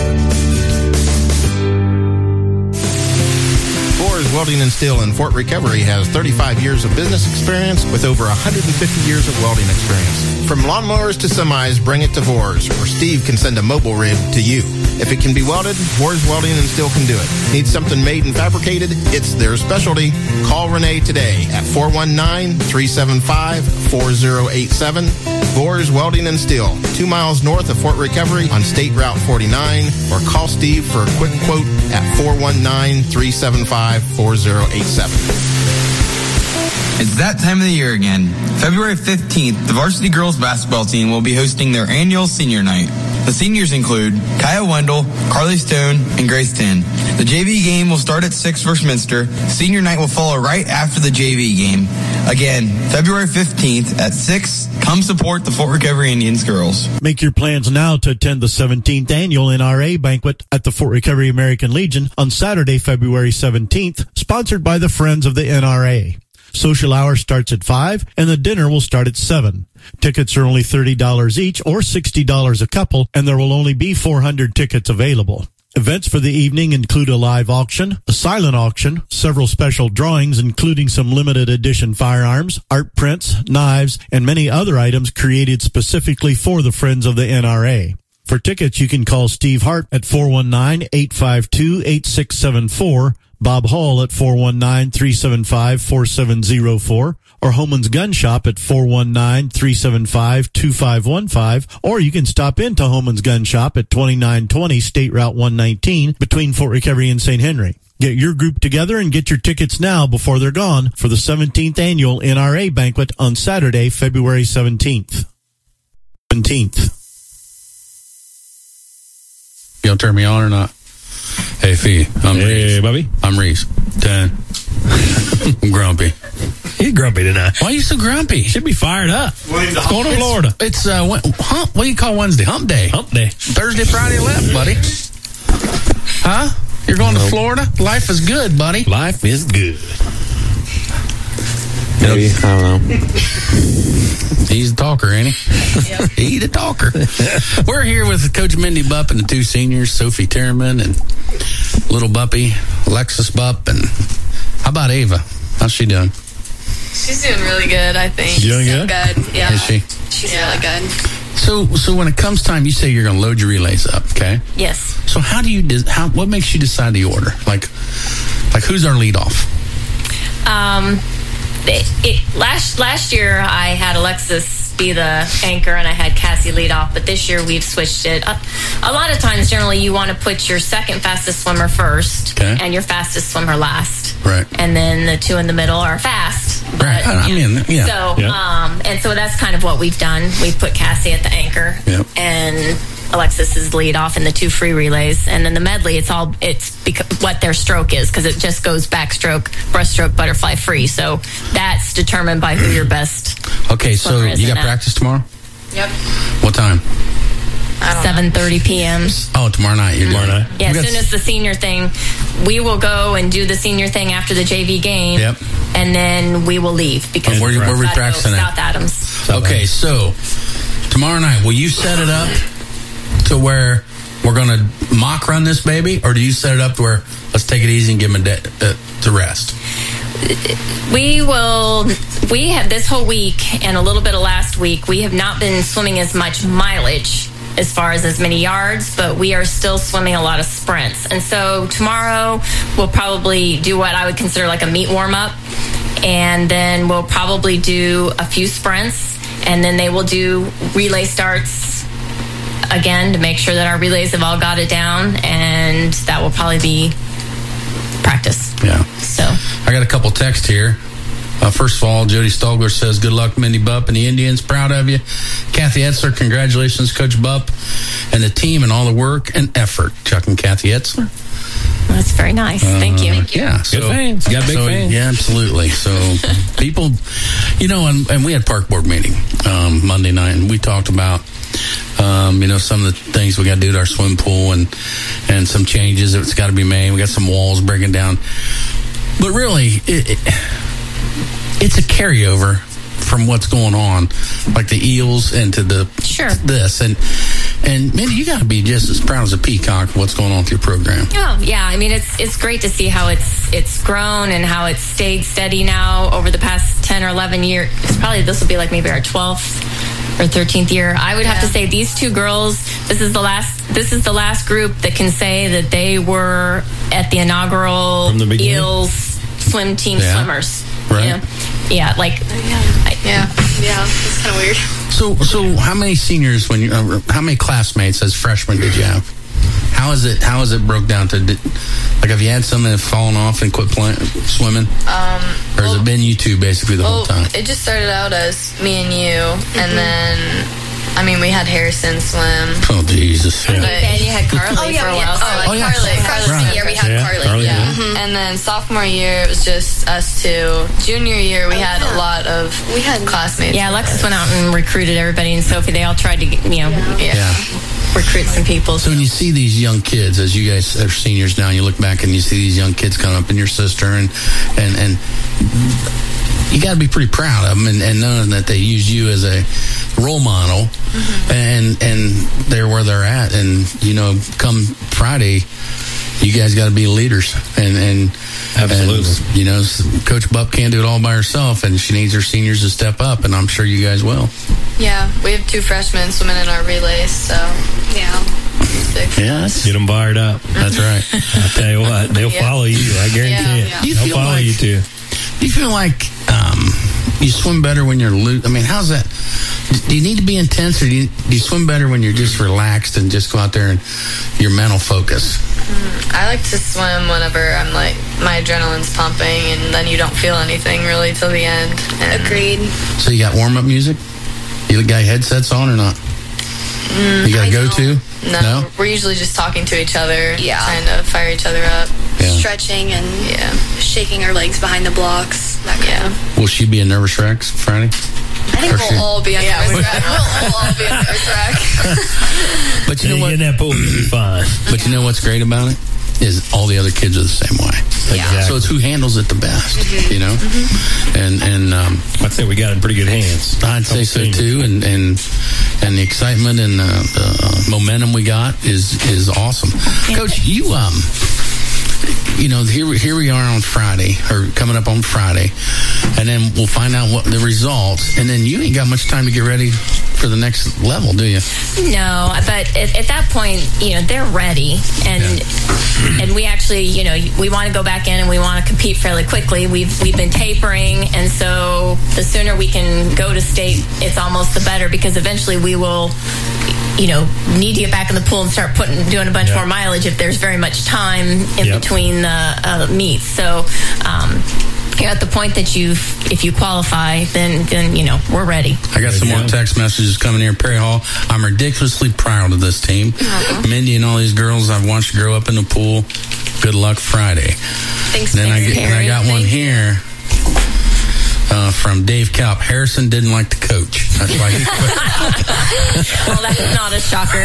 Boers Welding and Steel in Fort Recovery has thirty-five years of business experience with over one hundred fifty years of welding experience. From lawnmowers to semis, bring it to Vors, or Steve can send a mobile rig to you. If it can be welded, Vors Welding and Steel can do it. Need something made and fabricated? It's their specialty. Call Renee today at four one nine, three seven five, four zero eight seven. Vors Welding and Steel, two miles north of Fort Recovery on State Route forty-nine, or call Steve for a quick quote at four one nine, three seven five, four zero eight seven. It's that time of the year again. February fifteenth, the varsity girls basketball team will be hosting their annual senior night. The seniors include Kaya Wendell, Carly Stone, and Grace Tin. The J V game will start at six versus Minster. Senior night will follow right after the J V game. Again, February fifteenth at six. Come support the Fort Recovery Indians girls. Make your plans now to attend the seventeenth annual N R A banquet at the Fort Recovery American Legion on Saturday, February seventeenth, sponsored by the Friends of the N R A. Social hour starts at five, and the dinner will start at seven. Tickets are only thirty dollars each or sixty dollars a couple, and there will only be four hundred tickets available. Events for the evening include a live auction, a silent auction, several special drawings including some limited edition firearms, art prints, knives, and many other items created specifically for the Friends of the N R A. For tickets, you can call Steve Hart at four one nine, eight five two, eight six seven four, Bob Hall at four one nine, three seven five, four seven zero four, or Homan's Gun Shop at four one nine, three seven five, two five one five, or you can stop into Homan's Gun Shop at twenty-nine twenty State Route one nineteen between Fort Recovery and Saint Henry. Get your group together and get your tickets now before they're gone for the seventeenth Annual N R A Banquet on Saturday, February seventeenth. seventeenth. Y'all turn me on or not? Hey, Fee. I'm Hey, Reese. Bubby. I'm Reese. ten. I'm grumpy. He's grumpy tonight. Why are you so grumpy? Should be fired up. William to Going to It's- Florida. It's, uh, what, hump, what do you call Wednesday? Hump day. Hump day. Thursday, Friday left, buddy. Huh? You're going to Florida? Life is good, buddy. Life is good. Maybe. I don't know. He's a talker, ain't he? Yep. He's a talker. We're here with Coach Mindy Bupp and the two seniors, Sophie Tierman and little Buppy, Alexis Bupp, and how about Ava? How's she doing? She's doing really good, I think. She's doing So good? good. Yeah. Is she? She's really good. So, so when it comes time, you say you're going to load your relays up, okay? Yes. So how do you, de- how, what makes you decide the order? Like, like who's our lead off? Um, it, it, last last year I had Alexis be the anchor and I had Cassie lead off, but this year we've switched it up. A lot of times, generally, you want to put your second fastest swimmer first Okay. and your fastest swimmer last. Right. And then the two in the middle are fast. But, Right. I mean, yeah. So, Yeah. um, and so that's kind of what we've done. We've put Cassie at the anchor, Yep. and Alexis is lead off in the two free relays, and then the medley. It's all it's because what their stroke is, because it just goes backstroke, breaststroke, butterfly, free. So that's determined by who your best. Okay, so swimmer is you in got that. practice tomorrow? Yep. What time? seven thirty p.m. Oh, tomorrow night. You're Tomorrow doing night. it. Yeah, We as got- soon as the senior thing, we will go and do the senior thing after the J V game. Yep. And then we will leave because And where you- where we we've gotta go practicing at? South Adams. Okay, so tomorrow night, will you set it up to where we're going to mock run this baby, or do you set it up to where let's take it easy and give them a day uh, to rest? We will, we have this whole week and a little bit of last week, we have not been swimming as much mileage as far as as many yards, but we are still swimming a lot of sprints. And so tomorrow we'll probably do what I would consider like a meet warm up. And then we'll probably do a few sprints, and then they will do relay starts again to make sure that our relays have all got it down, and that will probably be practice. Yeah. So I got a couple texts here. Uh, first of all, Jody Stogler says, good luck, Mindy Bupp and the Indians. Proud of you. Kathy Etzler, congratulations, Coach Bupp and the team and all the work and effort. Chuck and Kathy Etzler. That's very nice. Thank you. Uh, Yeah. Good fans. Got big so, fans. Yeah, absolutely. So people, you know, and, and we had park board meeting um, Monday night, and we talked about, um, you know, some of the things we got to do to our swim pool and, and some changes that's got to be made. We got some walls breaking down. But really, it, it, it's a carryover from what's going on, like the eels into the sure. this. And, and Mindy, you got to be just as proud as a peacock of what's going on with your program. Oh yeah, I mean it's it's great to see how it's it's grown and how it's stayed steady now over the past ten or eleven years. It's probably this will be like maybe our twelfth or thirteenth year. I would have to say these two girls. This is the last. This is the last group that can say that they were at the inaugural From the beginning? Eels swim team Yeah. swimmers. Right. Yeah, yeah like Yeah, yeah, yeah. It's kind of weird. So, so how many seniors when you, uh, how many classmates as freshmen did you have? How is it? How is it broke down to? Did, like, have you had some that have fallen off and quit playing swimming, Um, or has it been you two basically the whole well, time? it just started out as me and you, and then, I mean, we had Harrison swim. Oh Jesus! But- then you had Carly Oh, yeah, for a we had- while. oh, so, like yeah. Carly. Freshman Right. year, we had Yeah, Carly. Carly, yeah. yeah. Mhm. And then sophomore year, it was just us two. Junior year, we had a lot of we had classmates. Yeah, Alexis went out and recruited everybody, and Sophie. They all tried to, get, you know, Yeah. recruit some people. So when you see these young kids, as you guys are seniors now, and you look back and you see these young kids come up, and your sister, and and and you got to be pretty proud of them, and, and knowing that they use you as a role model, mm-hmm. and and they're where they're at, and you know, come Friday, you guys got to be leaders, and and Absolutely. and, you know, Coach Bupp can't do it all by herself, and she needs her seniors to step up, and I'm sure you guys will. Yeah, we have two freshmen swimming in our relays, so yeah. Yeah, that's, Get them fired up. that's right. I tell you what, they'll Yeah. follow you. I guarantee Yeah, it. yeah. Do you They'll feel follow like- you too. Do you feel like um, you swim better when you're loose? I mean, how's that? do you need to be intense, or do you, do you swim better when you're just relaxed and just go out there and your mental focus? Mm, I like to swim whenever I'm like, my adrenaline's pumping, and then you don't feel anything really till the end. And Agreed. So you got warm-up music? You got headsets on or not? Mm, you got to go to? No, No? we're usually just talking to each other, yeah, trying to fire each other up. Yeah. Stretching and yeah, shaking our legs behind the blocks. That yeah. Will she be a nervous wreck Friday? I think Or we'll she- all be a nervous wreck. We'll, we'll all be a nervous wreck. But you know what? In that pool, you'll be fine. But you know what's great about it? Is all the other kids are the same way. Exactly. So it's who handles it the best, Mhm. you know? And and um, I'd say we got it in pretty good hands. I'd say so seen it. too. And, and and the excitement and uh, the momentum we got is is awesome. Coach, you um, you know, here here we are on Friday, or coming up on Friday, and then we'll find out what the results. And then you ain't got much time to get ready for the next level, do you? No, but at, at that point, you know, they're ready, and and we actually, you know, we want to go back in and we want to compete fairly quickly. We've we've been tapering, and so the sooner we can go to state, it's almost the better, because eventually we will, you know, need to get back in the pool and start putting doing a bunch Yeah. more mileage if there's very much time in Yep. between the uh, meets. So. Um, You're at the point that you, if you qualify, then then you know we're ready. I got some more text messages coming here. Perry Hall, I'm ridiculously proud of this team. Mindy and all these girls I've watched grow up in the pool. Good luck Friday. Thanks, Then I, thanks, get, and I Perry. got one here uh, from Dave Kalp. Harrison didn't like the coach. That's why he quit. Well, that's not a shocker.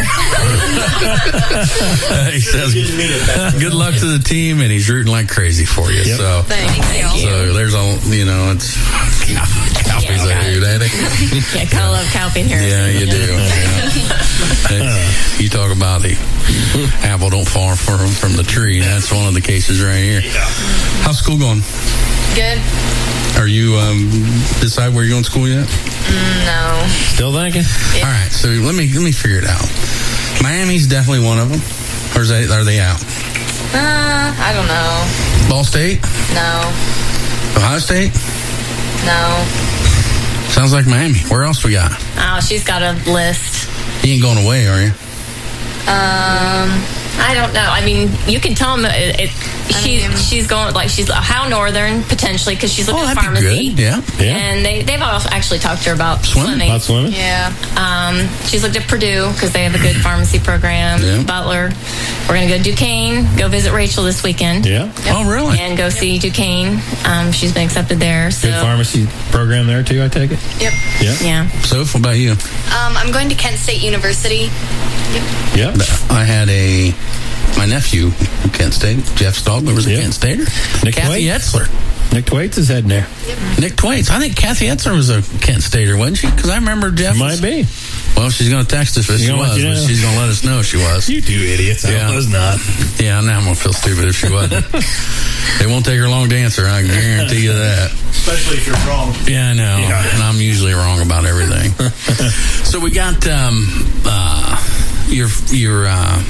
he says, good luck to the team, and he's rooting like crazy for you. So, Thank you. so there's a, you know, it's Kalpy's a dude, ain't he? Yeah, gotta love Calvin here. Yeah, you do. Yeah. You talk about the apple don't fall from, from the tree. That's one of the cases right here. How's school going? Good. Are you um, decide where you're going to school yet? Mm, no. Still thinking? All right, so let me let me figure it out. Miami's definitely one of them, or is they, are they out? Uh, I don't know. Ball State, No. Ohio State. No. Sounds like Miami. Where else we got? Oh, she's got a list. You ain't going away, are you? Um, I don't know. I mean, you can tell them it, it, she she's going like she's how northern potentially because she's looking Oh, at that'd be pharmacy. good. Yeah. Yeah. And they they've also actually talked to her about Swimming. swimming. About swimming? Yeah. Um, she's looked at Purdue because they have a good pharmacy program. Yeah. Butler. We're gonna go to Duquesne. Go visit Rachel this weekend. Yeah. Yep. Oh, really? And go see Duquesne. Um, she's been accepted there. So Good pharmacy program there too, I take it? Yep. Yeah. Yeah. So, what about you? Um, I'm going to Kent State University. Yep. I had a my nephew from Kent State, Jeff Stogler, was a Kent Stater. Nick Kathy Thwaites. Etzler. Nick Thwaites is heading there. Nick Thwaites. I think Kathy Etzler was a Kent Stater, wasn't she? Because I remember Jeff. Might be. Well, she's going to text us if She's she gonna let was, you but know. she's going to let us know if she was. You two idiots. Yeah. I was not. Yeah, now I'm going to feel stupid if she wasn't. It won't take her long to answer, I guarantee you that. Especially if you're wrong. Yeah, I know. Yeah. And I'm usually wrong about everything. So we got um, uh, your, your uh,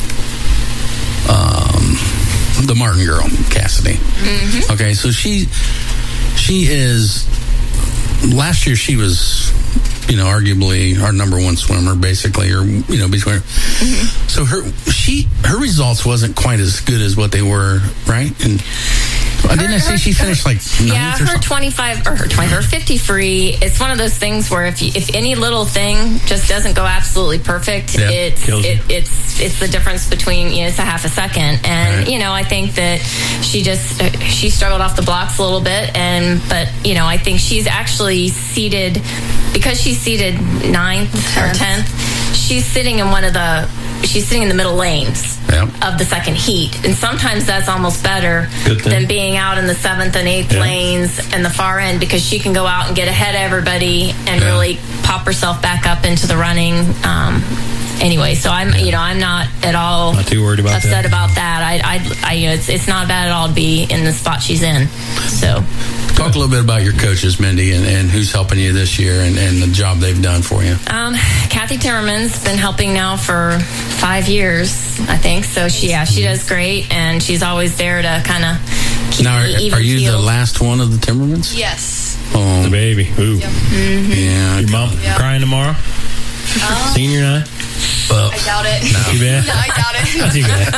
um, the Martin girl, Cassidy. Mm-hmm. Okay, so she she is, last year she was, you know, arguably our number one swimmer, basically, or, you know, between. Mm-hmm. So her she her results wasn't quite as good as what they were, right? And I didn't I see she finished like ninth Yeah, or her something? twenty-five or her twenty, her fifty free. It's one of those things where if you, if any little thing just doesn't go absolutely perfect, Yeah, it's kills you. it, it's it's the difference between, you know, it's a half a second. And Right. you know, I think that she just uh, she struggled off the blocks a little bit, and but you know, I think she's actually seated because she's seated ninth or tenth. She's sitting in one of the she's sitting in the middle lanes Yeah. of the second heat, and sometimes that's almost better Good thing. than being out in the seventh and eighth Yeah. lanes and the far end, because she can go out and get ahead of everybody and Yeah. really pop herself back up into the running. Um, anyway, so I'm you know I'm not at all Not too worried about upset that. about that. I, I, I you know it's it's not bad at all to be in the spot she's in. So Talk a little bit about your coaches, Mindy, and, and who's helping you this year and, and the job they've done for you. Um, Kathy Timmerman's been helping now for five years, I think. So she, yeah, she does great, and she's always there to kind of keep Now, me are, even are you the keeled. last one of the Timmermans? Yes. home. The baby. Ooh. Mm-hmm. Yeah. Your mom Yep. crying tomorrow? Oh. Senior night? Well, I doubt it. Not too bad. No, I doubt it. Not too bad.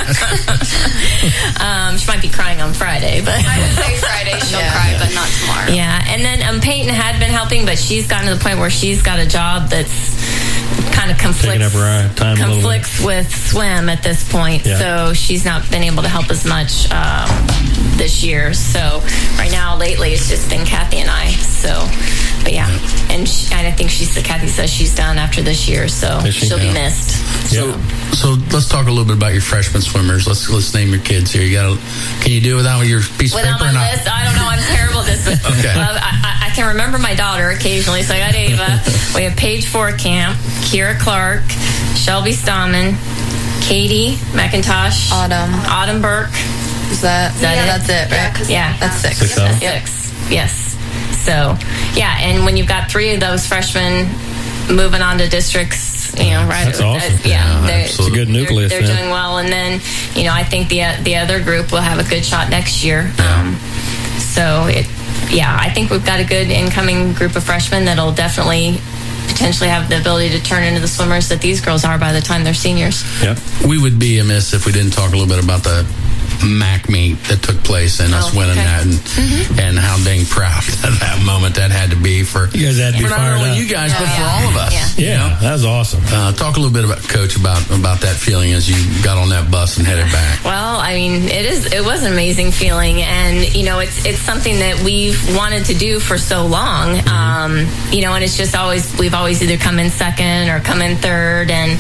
um, she might be crying on Friday, but I would say Friday she'll Yeah. cry, but not tomorrow. yeah. And then um, Peyton had been helping, but she's gotten to the point where she's got a job that's kind of conflicts Taking up her time a little bit. conflicts with swim at this point. Yeah. So she's not been able to help as much um, this year. So right now, lately, it's just been Kathy and I. So, but yeah, and, she, and I think she's Kathy says she's done after this year, so Is she? she'll be Yeah. missed. So, so let's talk a little bit about your freshman swimmers. Let's let's name your kids here. You got to. Can you do it without your piece of Without paper my or not? list, I don't know. I'm terrible at this. Okay. Uh, I, I can remember my daughter occasionally. So I got Ava. We have Paige Forkamp, Kira Clark, Shelby Stahman, Katie McIntosh, Autumn, Autumn Burke. Is that, Is that yeah, it? that's it, right? Yeah, That's six. Six of them? That's six. Yes. So yeah, and when you've got three of those freshmen moving on to districts, you know, right? That's awesome. uh, yeah, they're- It's a good nucleus. They're, they're then. doing well, and then you know I think the the other group will have a good shot next year. Um, so it, yeah, I think we've got a good incoming group of freshmen that'll definitely potentially have the ability to turn into the swimmers that these girls are by the time they're seniors. Yep. We would be amiss if we didn't talk a little bit about the M A C meet that took place and us Oh, winning okay. that, and and how dang proud of that moment that had to be for You guys had to be for not fired only up. you guys but Yeah. for all of us. Yeah. you Yeah, know? that was awesome. Uh, talk a little bit about Coach about about that feeling as you got on that bus and headed back. Well, I mean, it is. It was an amazing feeling, and you know, it's it's something that we've wanted to do for so long. Um, you know, and it's just always we've always either come in second or come in third, and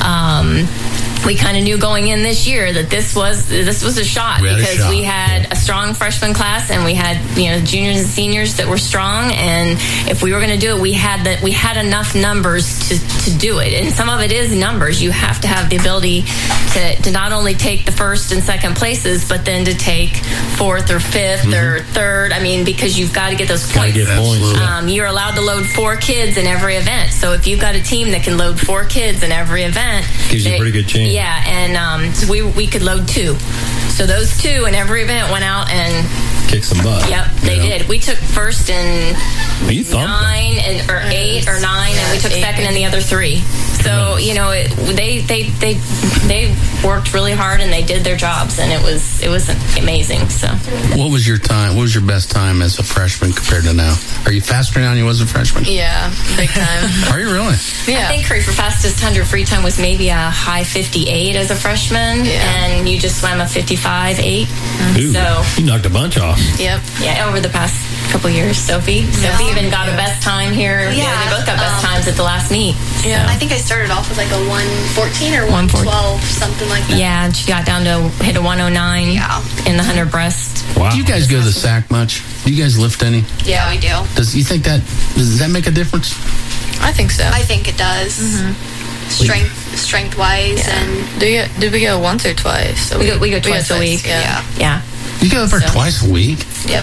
um, we kind of knew going in this year that this was this was a shot We had a because shot. we had a strong freshman class, and we had you know juniors and seniors that were strong, and if we were going to do it, we had that we had enough numbers to to do it, and some of it is numbers. You have to have the ability to, to not only take the first and second places, but then to take fourth or fifth or third. I mean, because you've got to get those Gotta points. get points. Absolutely. Um, you're allowed to load four kids in every event. So if you've got a team that can load four kids in every event, Gives you a pretty good chance. Yeah, and um, so we we could load two. So those two in every event went out and Kick some butt. yep, they Yeah. did. We took first in Well, you thumped them. nine and or eight or nine, and we took second in the other three. So you know, it, they they they they worked really hard and they did their jobs, and it was it was amazing. So What was your time? What was your best time as a freshman compared to now? Are you faster now than you was a freshman? Yeah, big time. Are you really? I think her fastest hundred free time was maybe a high fifty-eight as a freshman, and you just swam a fifty-five eight. Ooh, So you knocked a bunch off. yep, yeah, over the past couple years, Sophie, Sophie even got a best time here. Yeah, Yeah, they both got best um, times at the last meet. Yeah, So. I think I started off with like a one fourteen or one one fourteen. twelve, something like that. Yeah, and she got down to hit a one oh nine Yeah. in the hundred breast. Do you guys go to the S A C much? Do you guys lift any? Yeah, we do. Does you think that does that make a difference? I think so. I think it does. Strength, strength wise, and Do you did we go once or twice? We go, we go twice a week. Yeah. Yeah. You go there So- twice a week. Yep.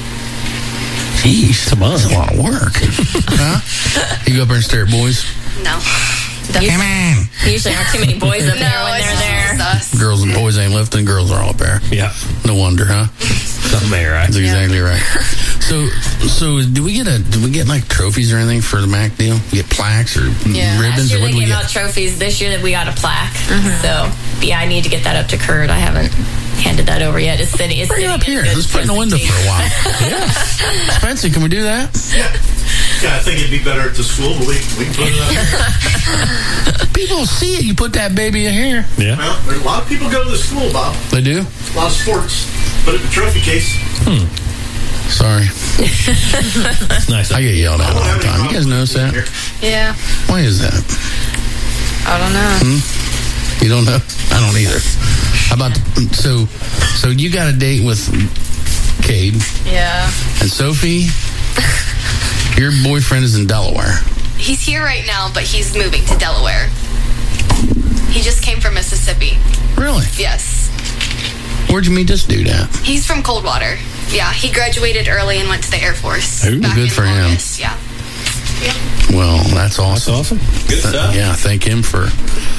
Jeez, that's a lot of work. huh? You go up there and stare at boys. No. Come on. Usually aren't too many boys up there when they're there. Girls and boys ain't lifting. Girls are all up there. Yeah. No wonder, huh? Something there, right? That's exactly right. So, so do we get a? Do we get like trophies or anything for the M A C deal? We get plaques or Yeah. ribbons Last year or what they do we gave get? out trophies. This year that we got a plaque. So yeah, I need to get that up to Kurt. I haven't handed that over yet. It's sitting. It's Bring it sitting up here. in a good Let's put it in the window for a while. yeah. Spencer, can we do that? Yeah, I think it'd be better at the school, but we, we can put it up here. People see it. You put that baby in here. Yeah. Well, there, a lot of people go to the school, Bob. They do. A lot of sports. Put it in the trophy case. Hmm. Sorry. It's nice. I get yelled at all the time. You guys notice that? Yeah. Why is that? I don't know. Hmm? You don't know? I don't either. How about the, so? So you got a date with Cade Yeah. and Sophie. Your boyfriend is in Delaware. He's here right now, but he's moving to Delaware. He just came from Mississippi. Really? Yes. Where'd you meet this dude at? He's from Coldwater. Yeah, he graduated early and went to the Air Force. Ooh, back good in for him. August. Yeah. Well, that's awesome. That's awesome. Good Th- stuff. Yeah, thank him for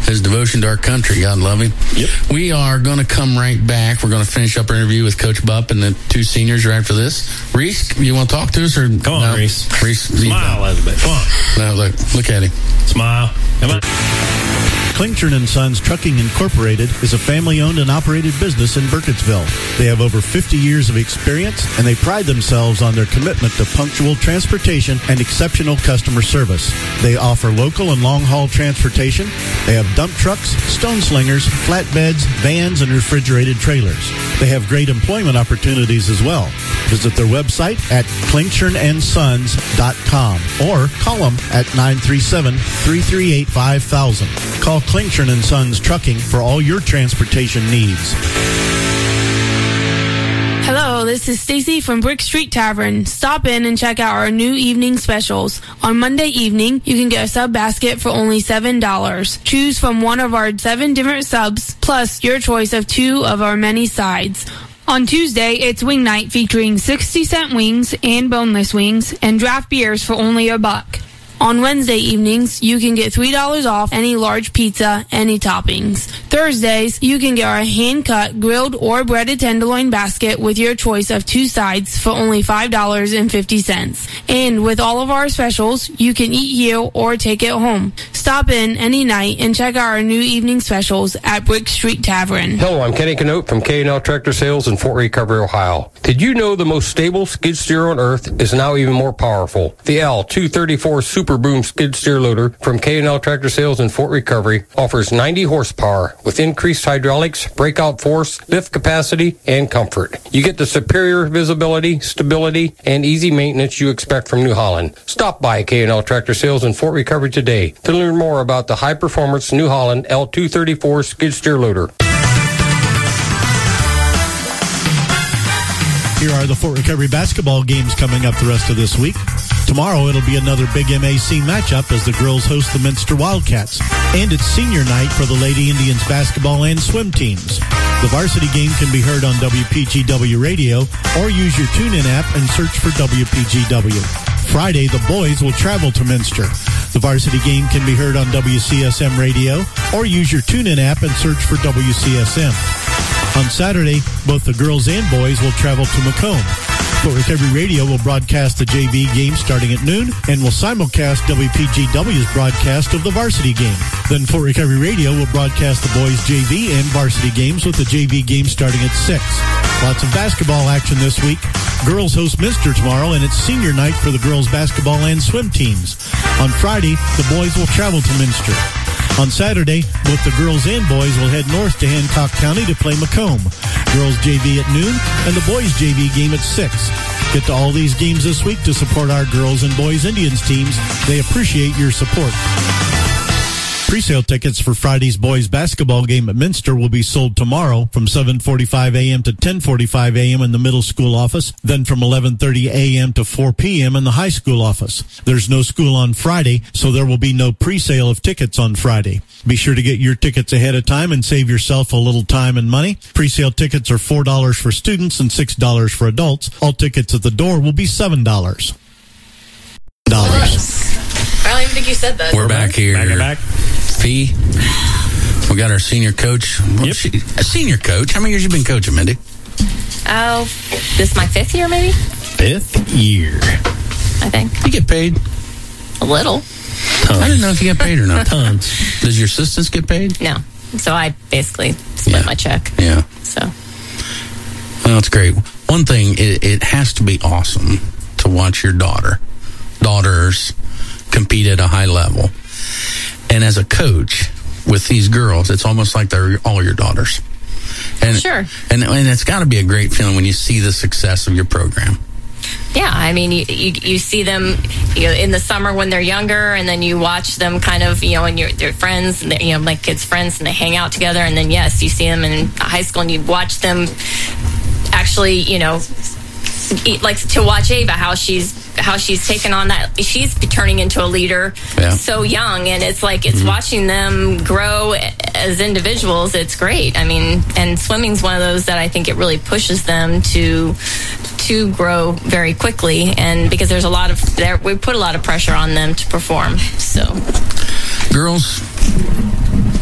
his devotion to our country. God love him. Yep. We are going to come right back. We're going to finish up our interview with Coach Bupp and the two seniors right after this. Reese, you want to talk to us? Or Come on, no? Reese. Reese. Smile, Elizabeth. Come on. No, look, look at him. Smile. Come on. Klingtron and Sons Trucking Incorporated is a family-owned and operated business in Burkittsville. They have over fifty years of experience, and they pride themselves on their commitment to punctual transportation and exceptional customer service. They offer local and long-haul transportation. They have dump trucks, stone slingers, flatbeds, vans, and refrigerated trailers. They have great employment opportunities as well. Visit their website at klingtron and sons dot com or call them at nine three seven, three three eight, five thousand. Call Klingtron and Sons Trucking for all your transportation needs. Hello, this is Stacy from Brick Street Tavern. Stop in and check out our new evening specials. On Monday evening, you can get a sub basket for only seven dollars. Choose from one of our seven different subs, plus your choice of two of our many sides. On Tuesday, it's wing night featuring sixty cent wings and boneless wings and draft beers for only a buck. On Wednesday evenings, you can get three dollars off any large pizza, any toppings. Thursdays, you can get our hand-cut, grilled, or breaded tenderloin basket with your choice of two sides for only five dollars and fifty cents. And with all of our specials, you can eat here or take it home. Stop in any night and check out our new evening specials at Brick Street Tavern. Hello, I'm Kenny Canote from K and L Tractor Sales in Fort Recovery, Ohio. Did you know the most stable skid steer on earth is now even more powerful? The L two thirty-four Super Boom skid steer loader from K and L Tractor Sales in Fort Recovery offers ninety horsepower with increased hydraulics, breakout force, lift capacity, and comfort. You get the superior visibility, stability, and easy maintenance you expect from New Holland. Stop by K and L Tractor Sales in Fort Recovery today to learn more about the high-performance New Holland L two thirty-four skid steer loader. Here are the Fort Recovery basketball games coming up the rest of this week. Tomorrow it'll be another big M A C matchup as the girls host the Minster Wildcats. And it's senior night for the Lady Indians basketball and swim teams. The varsity game can be heard on W P G W radio or use your TuneIn app and search for W P G W. Friday, the boys will travel to Minster. The varsity game can be heard on W C S M radio or use your TuneIn app and search for W C S M. On Saturday, both the girls and boys will travel to Macomb. Fort Recovery Radio will broadcast the J V game starting at noon and will simulcast W P G W's broadcast of the varsity game. Then Fort Recovery Radio will broadcast the boys' J V and varsity games with the J V game starting at six. Lots of basketball action this week. Girls host Minster tomorrow, and it's senior night for the girls' basketball and swim teams. On Friday, the boys will travel to Minster. On Saturday, both the girls and boys will head north to Hancock County to play Macomb. Girls J V at noon and the boys J V game at six. Get to all these games this week to support our girls and boys Indians teams. They appreciate your support. Presale tickets for Friday's boys basketball game at Minster will be sold tomorrow from seven forty-five a.m. to ten forty-five a.m. in the middle school office, then from eleven thirty a.m. to four p.m. in the high school office. There's no school on Friday, so there will be no presale of tickets on Friday. Be sure to get your tickets ahead of time and save yourself a little time and money. Presale tickets are four dollars for students and six dollars for adults. All tickets at the door will be seven dollars. Dollars. I don't even think you said that. We're back here. Back and back. Fee. We got our senior coach. Well, Yep. she, a senior coach. How many years you been coaching, Mindy? Oh, this is my fifth year, maybe? Fifth year. I think. You get paid? A little. Tons. I didn't know if you get paid or not. Tons. Does your assistants get paid? No. So I basically split Yeah. my check. Yeah. So. Well, that's great. One thing, it, it has to be awesome to watch your daughter, daughters compete at a high level. And as a coach with these girls, it's almost like they're all your daughters. And, Sure. And, and it's got to be a great feeling when you see the success of your program. Yeah, I mean, you, you you see them, you know, in the summer when they're younger, and then you watch them kind of, you know, and you're their friends, and you know, my kids' friends, and they hang out together, and then yes, you see them in high school, and you watch them actually, you know, like to watch Ava, how she's how she's taken on that. She's turning into a leader Yeah. so young, and it's like it's Mm-hmm. watching them grow as individuals. It's great. I mean, and swimming's one of those that I think it really pushes them to to grow very quickly, and because there's a lot of there, we put a lot of pressure on them to perform. So, Girls,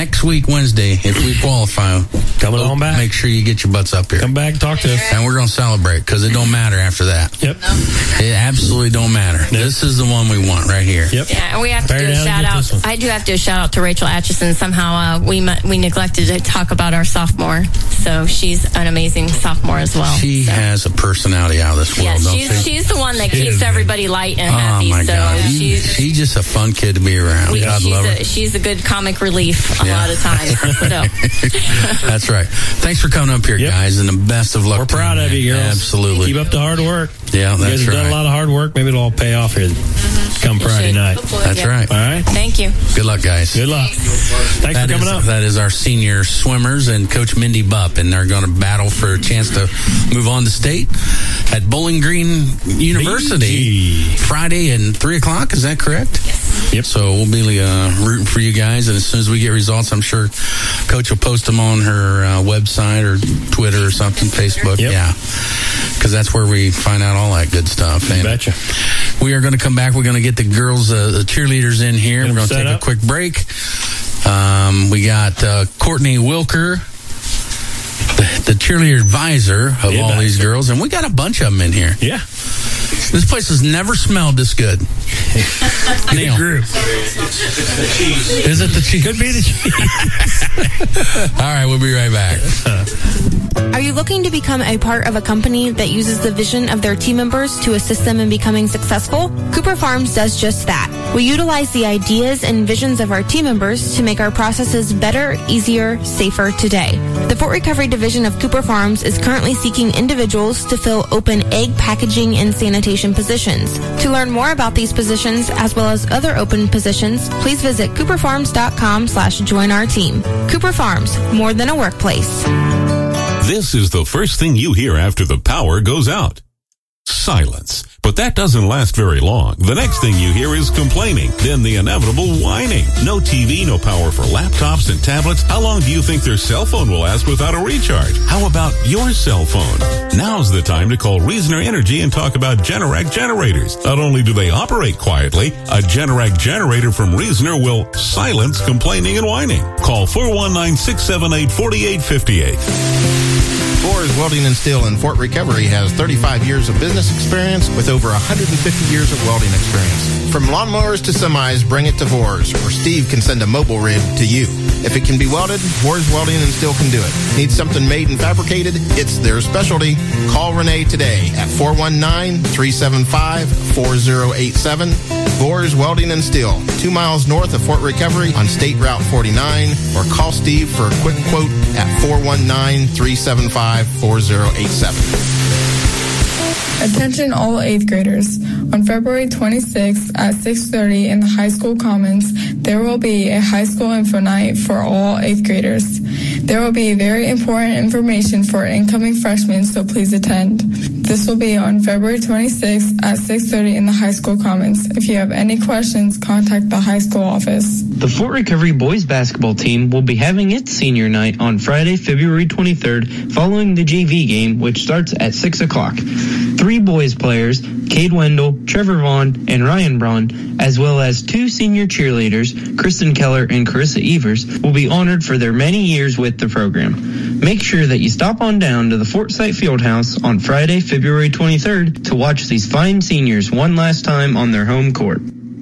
next week, Wednesday, if we qualify, coming on back. Make sure you get your butts up here. Come back and talk to us. And we're going to celebrate because it don't matter after that. Yep. No. It absolutely don't matter. Yep. This is the one we want right here. Yep. Yeah, and we have to Bear do a shout out. I do have to do a shout out to Rachel Atchison. Somehow uh, we we neglected to talk about our sophomore. So she's an amazing sophomore as well. She so. has a personality out of this world, yeah, don't she's, she? she's the one that She keeps is, everybody light and happy. Oh, my so God. she's, She's just a fun kid to be around. we, God she's, love her. a, she's a good comic relief a Yeah. lot of times. So. That's right. Thanks for coming up here, yep. guys, and the best of luck. We're proud you, of you, girls. Absolutely. Keep up the hard work. Yeah, you that's guys have right. done a lot of hard work. Maybe it'll all pay off here come Friday night. That's Yeah. right. All right. Thank you. Good luck, guys. Good luck. Thanks That for coming is- up. That is our senior swimmers and Coach Mindy Bupp, and they're going to battle for a chance to move on to state at Bowling Green University Friday at three o'clock. Is that correct? Yes. Yep. So we'll be uh, rooting for you guys, and as soon as we get results, I'm sure Coach will post them on her uh, website or Twitter or something, Facebook. Yep. Yeah, because that's where we find out all that good stuff. You And betcha. we are going to come back. We're going to get the girls, uh, the cheerleaders in here. Get We're going to them take set a up. quick break. Um, we got uh, Courtney Wilker, the, the cheerleader advisor of The all advisor. these girls, and we got a bunch of them in here. Yeah. This place has never smelled this good. Neil. Group. Is it the cheese? Could be the cheese. All right, we'll be right back. Are you looking to become a part of a company that uses the vision of their team members to assist them in becoming successful? Cooper Farms does just that. We utilize the ideas and visions of our team members to make our processes better, easier, safer today. The Fort Recovery Division of Cooper Farms is currently seeking individuals to fill open egg packaging and sanitation positions. To learn more about these positions, as well as other open positions, please visit cooperfarms.com slash join our team. Cooper Farms, more than a workplace. This is the first thing you hear after the power goes out. Silence. But that doesn't last very long. The next thing you hear is complaining, then the inevitable whining. No T V, no power for laptops and tablets. How long do you think their cell phone will last without a recharge? How about your cell phone? Now's the time to call Reasoner Energy and talk about Generac generators. Not only do they operate quietly, a Generac generator from Reasoner will silence complaining and whining. Call four one nine, six seven eight, four eight five eight. Boers Welding and Steel in Fort Recovery has thirty-five years of business experience with over one hundred fifty years of welding experience. From lawnmowers to semis, bring it to Boers, or Steve can send a mobile rig to you. If it can be welded, Boers Welding and Steel can do it. Need something made and fabricated? It's their specialty. Call Renee today at four one nine, three seven five, four zero eight seven. Boers Welding and Steel, two miles north of Fort Recovery on State Route forty-nine, or call Steve for a quick quote at four one nine, three seven five, four zero eight seven. Attention all eighth graders. On February twenty-sixth at six thirty in the high school commons, there will be a high school info night for all eighth graders. There will be very important information for incoming freshmen, so please attend. This will be on February twenty-sixth at six thirty in the high school commons. If you have any questions, contact the high school office. The Fort Recovery boys basketball team will be having its senior night on Friday, February twenty-third, following the J V game, which starts at six o'clock. Three boys players, Cade Wendell, Trevor Vaughn, and Ryan Braun, as well as two senior cheerleaders, Kristen Keller and Carissa Evers, will be honored for their many years with the program. Make sure that you stop on down to the Fort Site Fieldhouse on Friday, February twenty-third, to watch these fine seniors one last time on their home court.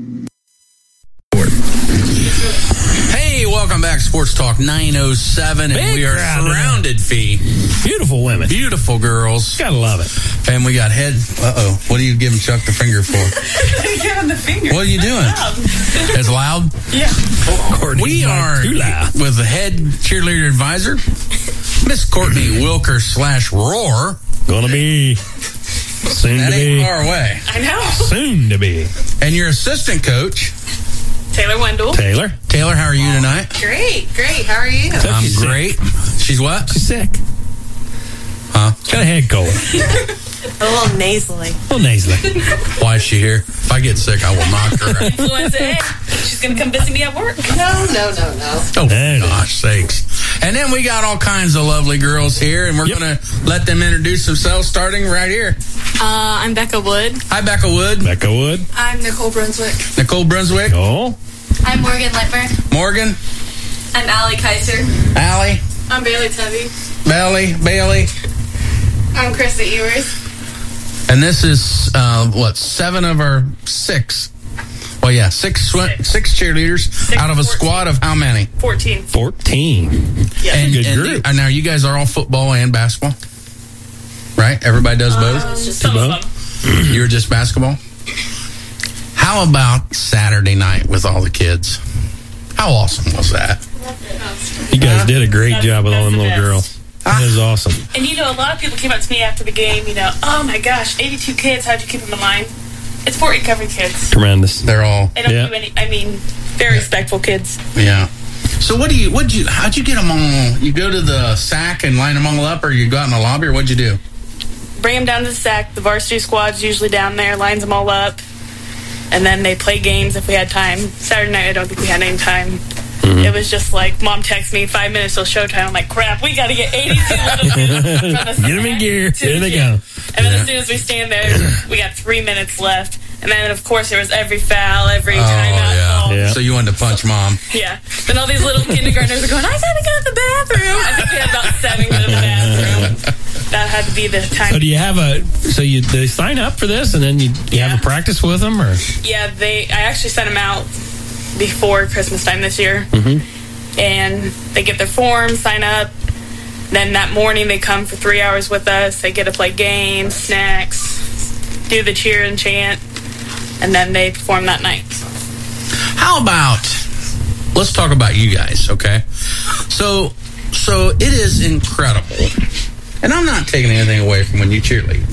Hey, welcome back, Sports Talk nine oh seven, and Big we are crowd surrounded, Fee. Beautiful women. Beautiful girls. Gotta love it. And we got head, uh-oh, what are you giving Chuck the finger for? Give him the finger. What are you doing? It's loud? Yeah. Courtney, We not are too loud. with the head cheerleader advisor, Miss Courtney Wilker slash Roar. Gonna be soon That to ain't be. far away. I know. Soon to be. And your assistant coach, Taylor Wendell. Taylor. Taylor, how are you tonight? Great, great. How are you? I'm She's sick. great. She's what? She's sick. Huh? Got a head cold. A little nasally. A little nasally. Why is she here? If I get sick, I will knock her out. Influenza A. She's going to come visit me at work. No, no, no, no. Oh, gosh sakes. And then we got all kinds of lovely girls here, and we're Yep. going to let them introduce themselves, starting right here. Uh, I'm Becca Wood. Hi, Becca Wood. Becca Wood. I'm Nicole Brunswick. Nicole Brunswick. Oh. I'm Morgan Littmer. Morgan. I'm Allie Kaiser. Allie, I'm Bailey Tubby. Belly, Bailey. I'm Krista Ewers. And this is, uh, what, seven of our six? Well, yeah, six six, six cheerleaders six, out of a fourteen. Squad of how many? fourteen. fourteen. Yeah. And, good and group. The, now, you guys are all football and basketball? Right? Everybody does both? Um, some of them. You're just basketball? How about Saturday night with all the kids? How awesome was that? You guys did a great That's- job with all that's them the little best. girls. That is awesome. And you know, a lot of people came up to me after the game, you know, oh my gosh, eighty-two kids, how'd you keep them in line? It's Fort Recovery kids. Tremendous. They're all... They don't Yeah. do any, I mean, very respectful kids. Yeah. So what do you, what'd you, how'd you get them all? You go to the S A C and line them all up, or you go out in the lobby, or what'd you do? Bring them down to the S A C. The varsity squad's usually down there, lines them all up. And then they play games if we had time. Saturday night, I don't think we had any time. Mm-hmm. It was just like, Mom texts me, five minutes till showtime. I'm like, crap, we got to get eighty-two little kids from the Get them in gear. Here they go. And then as soon as we stand there, we got three minutes left. And then, of course, there was every foul, every Oh, timeout yeah. call. yeah. So you wanted to punch Mom. Yeah. Then all these little kindergartners are going, I gotta go to the bathroom. I think we had about seven go to the bathroom. That had to be the time. So do you have a, so you they sign up for this and then you, you Yeah. have a practice with them, or? Yeah, they. I actually sent them out before Christmas time this year. Mm-hmm. And they get their forms, sign up. Then that morning they come for three hours with us. They get to play games, snacks, do the cheer and chant, and then they perform that night. How about, let's talk about you guys, okay? So, so it is incredible. And I'm not taking anything away from when you cheerlead.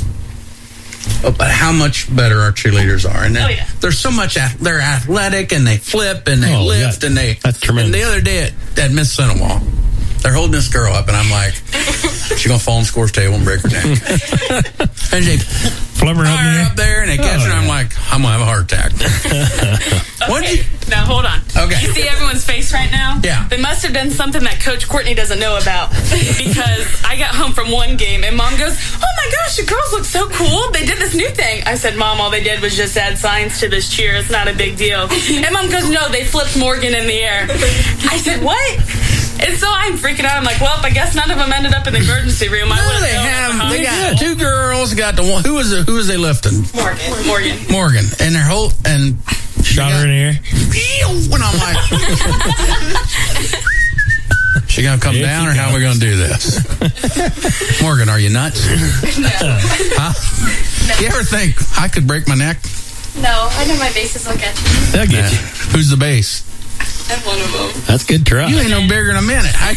But how much better our cheerleaders are. And Oh, yeah. they're so much, ath- they're athletic and they flip and they Oh, lift yeah. and they. That's tremendous. And the other day at, at Miss Cinewall, they're holding this girl up and I'm like, she's going to fall on the scores table and break her neck. And they Flip her up fire there. up there and they catch Oh, her and I'm yeah. like, I'm going to have a heart attack. What'd Okay, you- now hold on. Okay. You see everyone's face right now? Yeah. They must have done something that Coach Courtney doesn't know about. Because I got home from one game and Mom goes, oh my gosh, the girls look so cool. They did this new thing. I said, Mom, all they did was just add signs to this cheer. It's not a big deal. And Mom goes, no, they flipped Morgan in the air. I said, what? And so I'm freaking out. I'm like, well, I guess none of them ended up in the emergency room. I No, would've they known have. at the They got hospital. two girls. Got the one. Who was it? Who was they lifting? Morgan. Morgan. Morgan. And their whole and Shot her in the air. when I'm like, she gonna come If down, you or how are we gonna do this? Morgan, are you nuts? Huh? You ever think I could break my neck? No, I know my bases will get you. They'll get you. Who's the base? I'm one of them. That's good try. You ain't no bigger than a minute. I,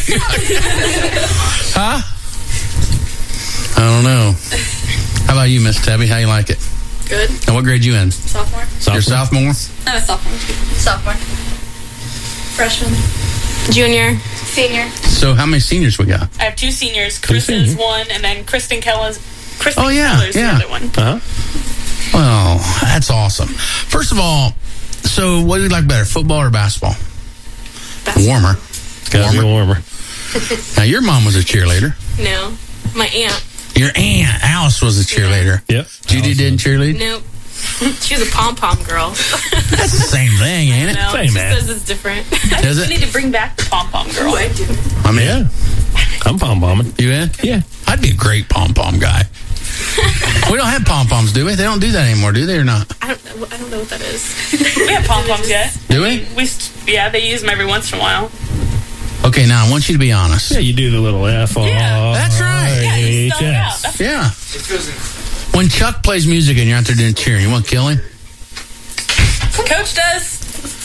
huh? I don't know. How about you, Miss Tabby? How you like it? Good. And what grade you in? Sophomore. You're sophomore? I'm a sophomore. Sophomore. Freshman. Junior. Senior. So how many seniors we got? I have two seniors. Chris seniors. is one, and then Kristen Keller's. Kristen Oh, yeah, Keller's yeah. the other one. Uh-huh. Well, that's awesome. First of all, so what do you like better, football or basketball? Basketball. Warmer. Gotta be warmer. Now, your mom was a cheerleader. No. My aunt. Your aunt, Alice, was a cheerleader. Yep. Judy didn't cheerlead? Nope. She was a pom-pom girl. That's the same thing, ain't it? No, Same, she man. says it's different. I Is just it? need to bring back the pom-pom girl. I do. I mean, Yeah. I'm pom bombing. you in? Yeah. I'd be a great pom-pom guy. We don't have pom-poms, do we? They don't do that anymore, do they, or not? I don't know. I don't know what that is. We have pom-poms yet. Do we? We st- yeah, they use them every once in a while. Okay, now I want you to be honest. Yeah, you do the little F. Yeah, that's right. Yeah, you spell it out. Yes. That's Yeah. When Chuck plays music and you're out there doing cheering, you want to kill him? what Coach does.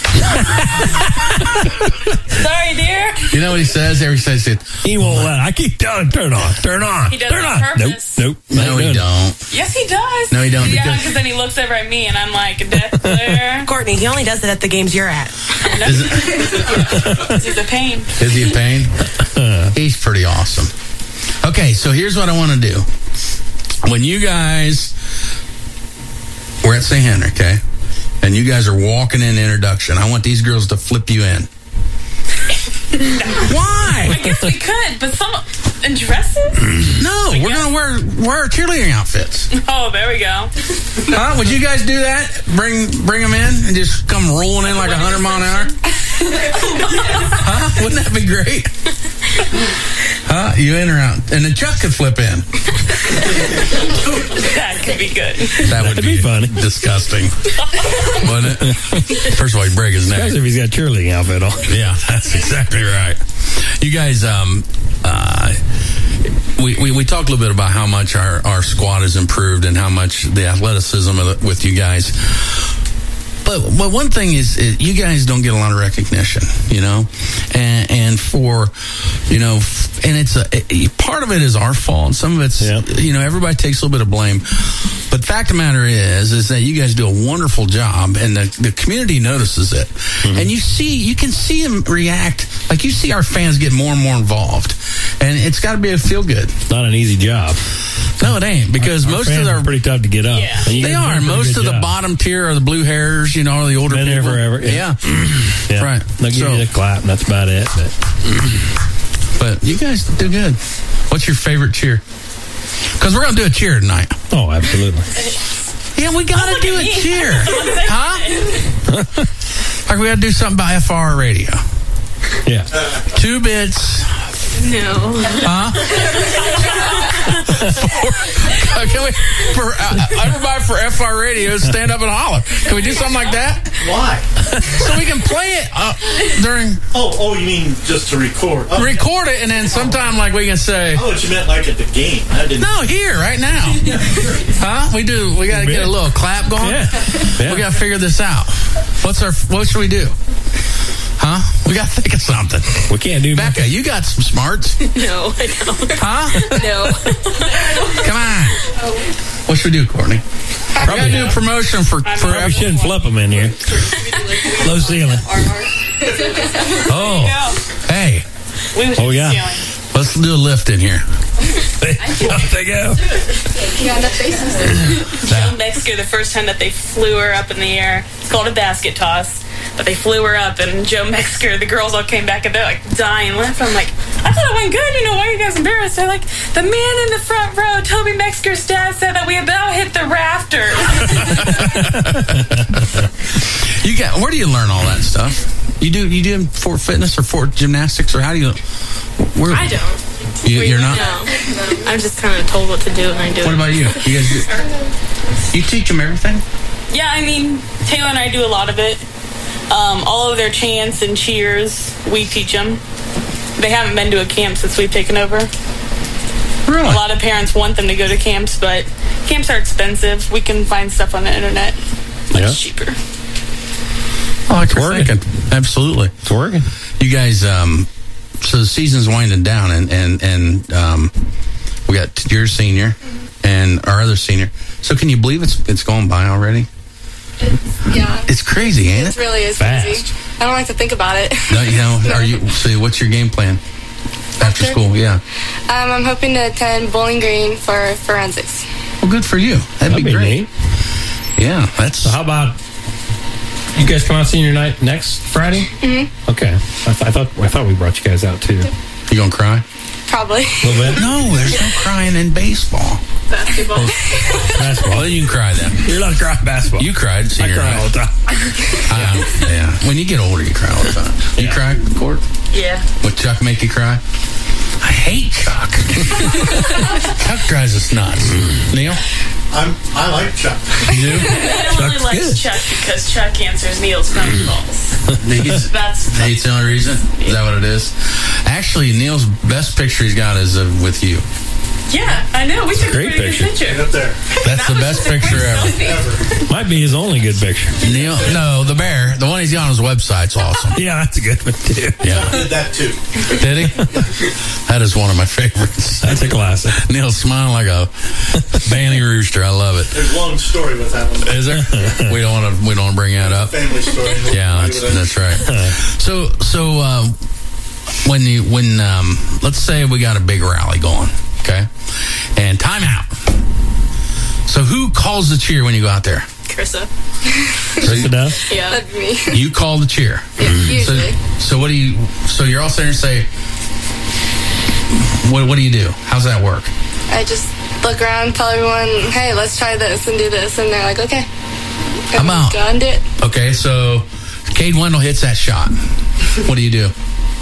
Sorry, dear. You know what he says? Every says it. He won't let. I keep telling him, turn on, turn on, He does turn it on. on purpose. Nope, nope. No, not he doing it. don't. Yes, he does. No, he don't, Yeah, because- because then he looks over at me and I'm like, death glare. Courtney, he only does it at the games you're at. Is it, He's a pain. is he a pain? He's pretty awesome. Okay, so here's what I want to do. When you guys, we're at Saint Henry, okay? And you guys are walking in introduction. I want these girls to flip you in. Why? I guess we could, but some in dresses? No, we're gonna wear wear our cheerleading outfits. Oh, there we go. Huh? Would you guys do that? Bring bring them in and just come rolling in like a hundred mile an hour? Huh? Wouldn't that be great? Huh? You in or out? And then Chuck could flip in. That could be good. That would be, be funny. Disgusting. Wouldn't it? First of all, he'd break his neck. Especially if he's got a cheerleading outfit on. Yeah, that's exactly right. You guys, um, uh, we, we, we talked a little bit about how much our, our squad has improved and how much the athleticism of the, with you guys. But, but one thing is, is, you guys don't get a lot of recognition, you know, and, and for, you know, and it's a, it, part of it is our fault. Some of it's, yeah. you know, everybody takes a little bit of blame. But the fact of the matter is, is that you guys do a wonderful job, and the, the community notices it. Mm-hmm. And you see, you can see them react. Like, you see our fans get more and more involved. And it's got to be a feel good. Not an easy job. No, it ain't, because our, our most fans of them are pretty tough to get up. Yeah. They are. Most of the job. Bottom tier are the blue hairs, you know, the older Been people. There forever. Yeah. Yeah. yeah. Right. They'll give so, you a clap, and that's about it. But. but you guys do good. What's your favorite cheer? Because we're going to do a cheer tonight. Oh, absolutely. Yeah, we got to do a cheer. Huh? Like, we got to do something by F R radio. Yeah. Two bits. No. Huh? for, can we, for uh, everybody for F R radio, stand up and holler. Can we do something like that? Why? So we can play it uh, during. Oh, oh, you mean just to record? Oh, record it, and then sometime, like, we can say. Oh, what you meant, like at the game? I didn't. No, here, right now. Huh? We do. We got to get a little clap going. Yeah. Yeah. We got to figure this out. What's our? What should we do? Huh? We got to think of something. We can't do Becca, much. You got some smarts. No, I don't. Huh? No. Come on. What should we do, Courtney? Probably we got to do a promotion for... I'm for probably shouldn't flip them in here. Low ceiling. Oh. Hey. We oh, yeah. Ceiling. Let's do a lift in here. Off they go. Yeah, the faces. Joe Mexico, the first time that they flew her up in the air, it's called a basket toss. But they flew her up, and Joe Mexico, the girls all came back, and they're like dying laughing. I'm like, I thought it went good. You know, why are you guys embarrassed? They're like, the man in the front row, Toby Mexico's dad, said that we about hit the rafters. You got? Where do you learn all that stuff? You do? You do Fort Fitness or Fort Gymnastics, or how do you? Where, I don't. You, you're not. No, no, I'm just kind of told what to do, and I do. What it. about you? You guys do? You teach them everything? Yeah, I mean, Taylor and I do a lot of it. Um, all of their chants and cheers, we teach them. They haven't been to a camp since we've taken over. Really? A lot of parents want them to go to camps, but camps are expensive. We can find stuff on the internet much yeah. cheaper. Oh, it's working. Absolutely. It's working. You guys, um, so the season's winding down, and, and, and um, we got your senior and our other senior. So can you believe it's it's going by already? It's, yeah. It's crazy, ain't it? It really is Fast. crazy. I don't like to think about it. No, you know, are you? So, what's your game plan after school? Yeah. Um, I'm hoping to attend Bowling Green for forensics. Well, good for you. That'd, That'd be, be great. Neat. Yeah, that's. So, how about you guys come out senior night next Friday? Mm-hmm. Okay, I, th- I thought I thought we brought you guys out too. You gonna cry? Probably. A little bit. No, there's no crying in baseball. Basketball. Basketball. Then you can cry then. You're allowed to cry in basketball. You cried. I cry all the time. uh, yeah. When you get older, you cry all the time. You Yeah. cry, Court? Yeah. Would Chuck make you cry? I hate Chuck. Chuck drives us nuts. Neil? I'm, I like Chuck. You do? Neil only likes good. Chuck because Chuck answers Neil's phone calls. He's, That's Hate's the only reason? Is that what it is? Actually, Neil's best picture he's got is of, with you. Yeah, I know. We took a Great pretty picture. good picture. Get up there. That's the best picture ever. Ever. Might be his only good picture. Neil, no, the bear, the one he's got on his website's awesome. Yeah, that's a good one too. Yeah. I did that too. Did he? That is one of my favorites. That's a classic. Neil's smiling like a banty rooster. I love it. There's a long story with that one. Is there? We don't want to. We don't want to bring that up. Family story. Yeah, that's that's right. So so uh, when you when um, let's say we got a big rally going, okay, and timeout. So who calls the cheer when you go out there? Carissa. Carissa does? Yeah. That'd be me. You call the cheer. Yeah, usually. So, so what do you? So you're all sitting there and say, what what do you do? How's that work? I just look around, tell everyone, hey, let's try this and do this. And they're like, okay. How about? Go and do it. Okay, so Cade Wendell hits that shot. What do you do?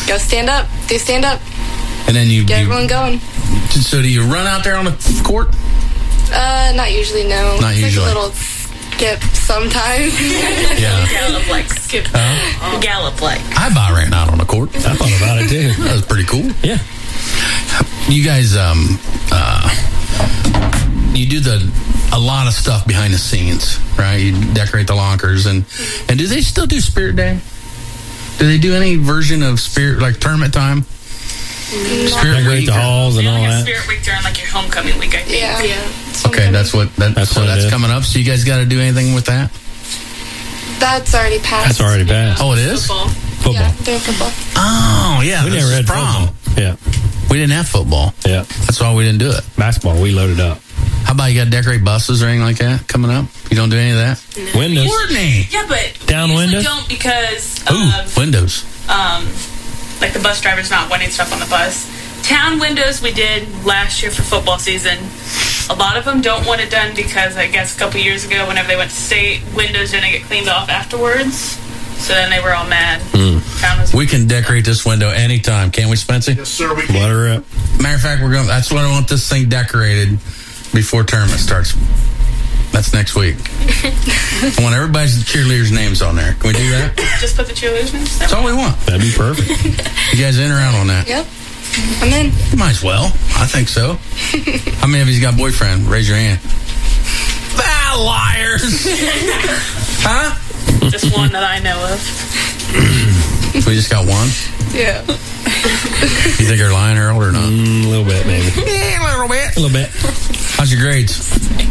Go stand up. Do stand up. And then you Get you- everyone going. So do you run out there on the court? Uh, not usually, no. Not it's usually. Like a little skip sometimes. Yeah. Gallop like skip. Huh? Gallop like. I about ran out on the court. I thought about it too. That was pretty cool. Yeah. You guys, um, uh, you do the a lot of stuff behind the scenes, right? You decorate the lockers, and and do they still do Spirit Day? Do they do any version of Spirit, like tournament time? Spirit Decorate the or- halls and all Like a that. spirit week during like your homecoming week, I think. Yeah. Yeah. Okay, that's what that, That's so what it that's is. coming up. So you guys got to do anything with that? That's already passed. That's already passed. Oh, it is. Football. Football. Yeah, doing football. Oh, yeah. We this never is had prom. football. Yeah. We didn't have football. Yeah. That's why we didn't do it. Basketball, we loaded up. How about you got to decorate buses or anything like that coming up? You don't do any of that? Windows. Courtney. Yeah, but Down we usually windows? don't because Ooh, of windows. um, like the bus driver's not wanting stuff on the bus. Town windows we did last year for football season. A lot of them don't want it done because I guess a couple years ago, whenever they went to state, windows didn't get cleaned off afterwards. So then they were all mad. Town was We can decorate this window anytime, can't we, Spencer? Yes, sir. We can. Let her up. Matter of fact, we're going. That's what I want this thing decorated before tournament starts. That's next week. I want everybody's cheerleaders' names on there. Can we do that? just put the cheerleaders in. That's all we want. That'd be perfect. You guys in or out on that? Yep. I'm in. You might as well. I think so. How many of you's got a boyfriend? Raise your hand. Ah, liars! Huh? Just one that I know of. We just got one. Yeah. You think you're lying, Harold, or not? Mm, a little bit, maybe. Yeah, a little bit. A little bit. How's your grades?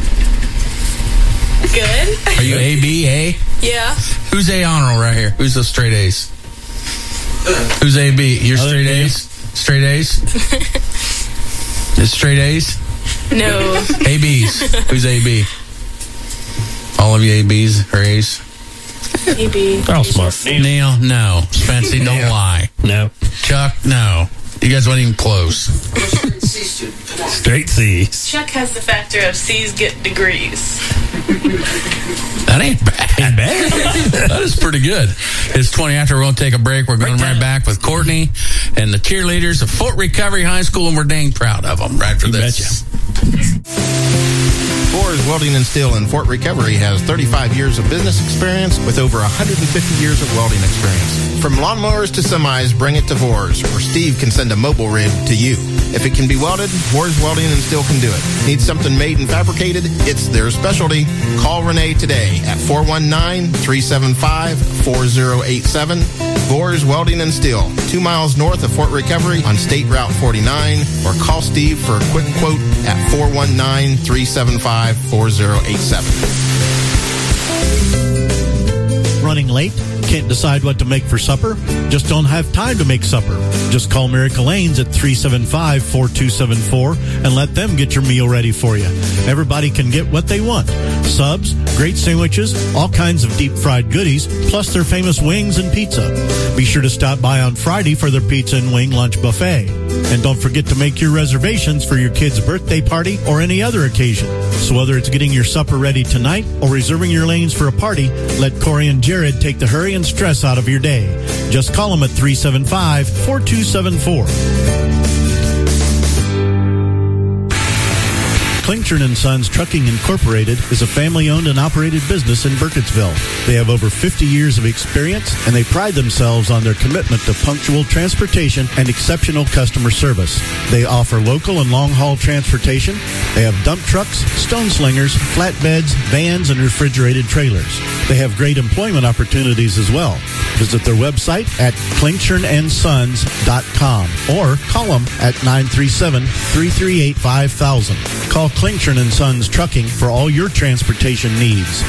Good. Are you A, B, A? Yeah. Who's A honor roll right here? Who's the straight A's? Who's A, B? You're Other straight than you. A's? Straight A's? It's straight A's? No. A B's. Who's A, B? All of you A B's or A's? Maybe. They're all smart. Neil, no. Spency, don't lie. No. Chuck, no. You guys weren't even close. Straight C's. Chuck has the factor of C's get degrees. That ain't bad. Ain't bad. That is pretty good. It's twenty after. We're going to take a break. We're going right back with Courtney and the cheerleaders of Fort Recovery High School, and we're dang proud of them right for You this. Boers Welding and Steel in Fort Recovery has thirty-five years of business experience with over one hundred fifty years of welding experience. From lawnmowers to semis, bring it to Vors, or Steve can send a mobile rig to you. If it can be welded, Vors Welding and Steel can do it. Need something made and fabricated? It's their specialty. Call Renee today at four one nine, three seven five, four zero eight seven. Vors Welding and Steel, two miles north of Fort Recovery on State Route forty-nine, or call Steve for a quick quote at four one nine, three seven five, four zero eight seven. Running late? Can't decide what to make for supper? Just don't have time to make supper. Just call Miracle Lanes at three seven five, four two seven four and let them get your meal ready for you. Everybody can get what they want. Subs, great sandwiches, all kinds of deep fried goodies, plus their famous wings and pizza. Be sure to stop by on Friday for their pizza and wing lunch buffet. And don't forget to make your reservations for your kid's birthday party or any other occasion. So whether it's getting your supper ready tonight or reserving your lanes for a party, let Corey and Jared take the hurry and stress out of your day. Just call them at three seven five, four two seven four. Klingtron and Sons Trucking Incorporated is a family-owned and operated business in Burkittsville. They have over fifty years of experience, and they pride themselves on their commitment to punctual transportation and exceptional customer service. They offer local and long-haul transportation. They have dump trucks, stone slingers, flatbeds, vans, and refrigerated trailers. They have great employment opportunities as well. Visit their website at klingtron and sons dot com or call them at nine three seven, three three eight, five thousand. Call Klingtron and Sons Trucking for all your transportation needs.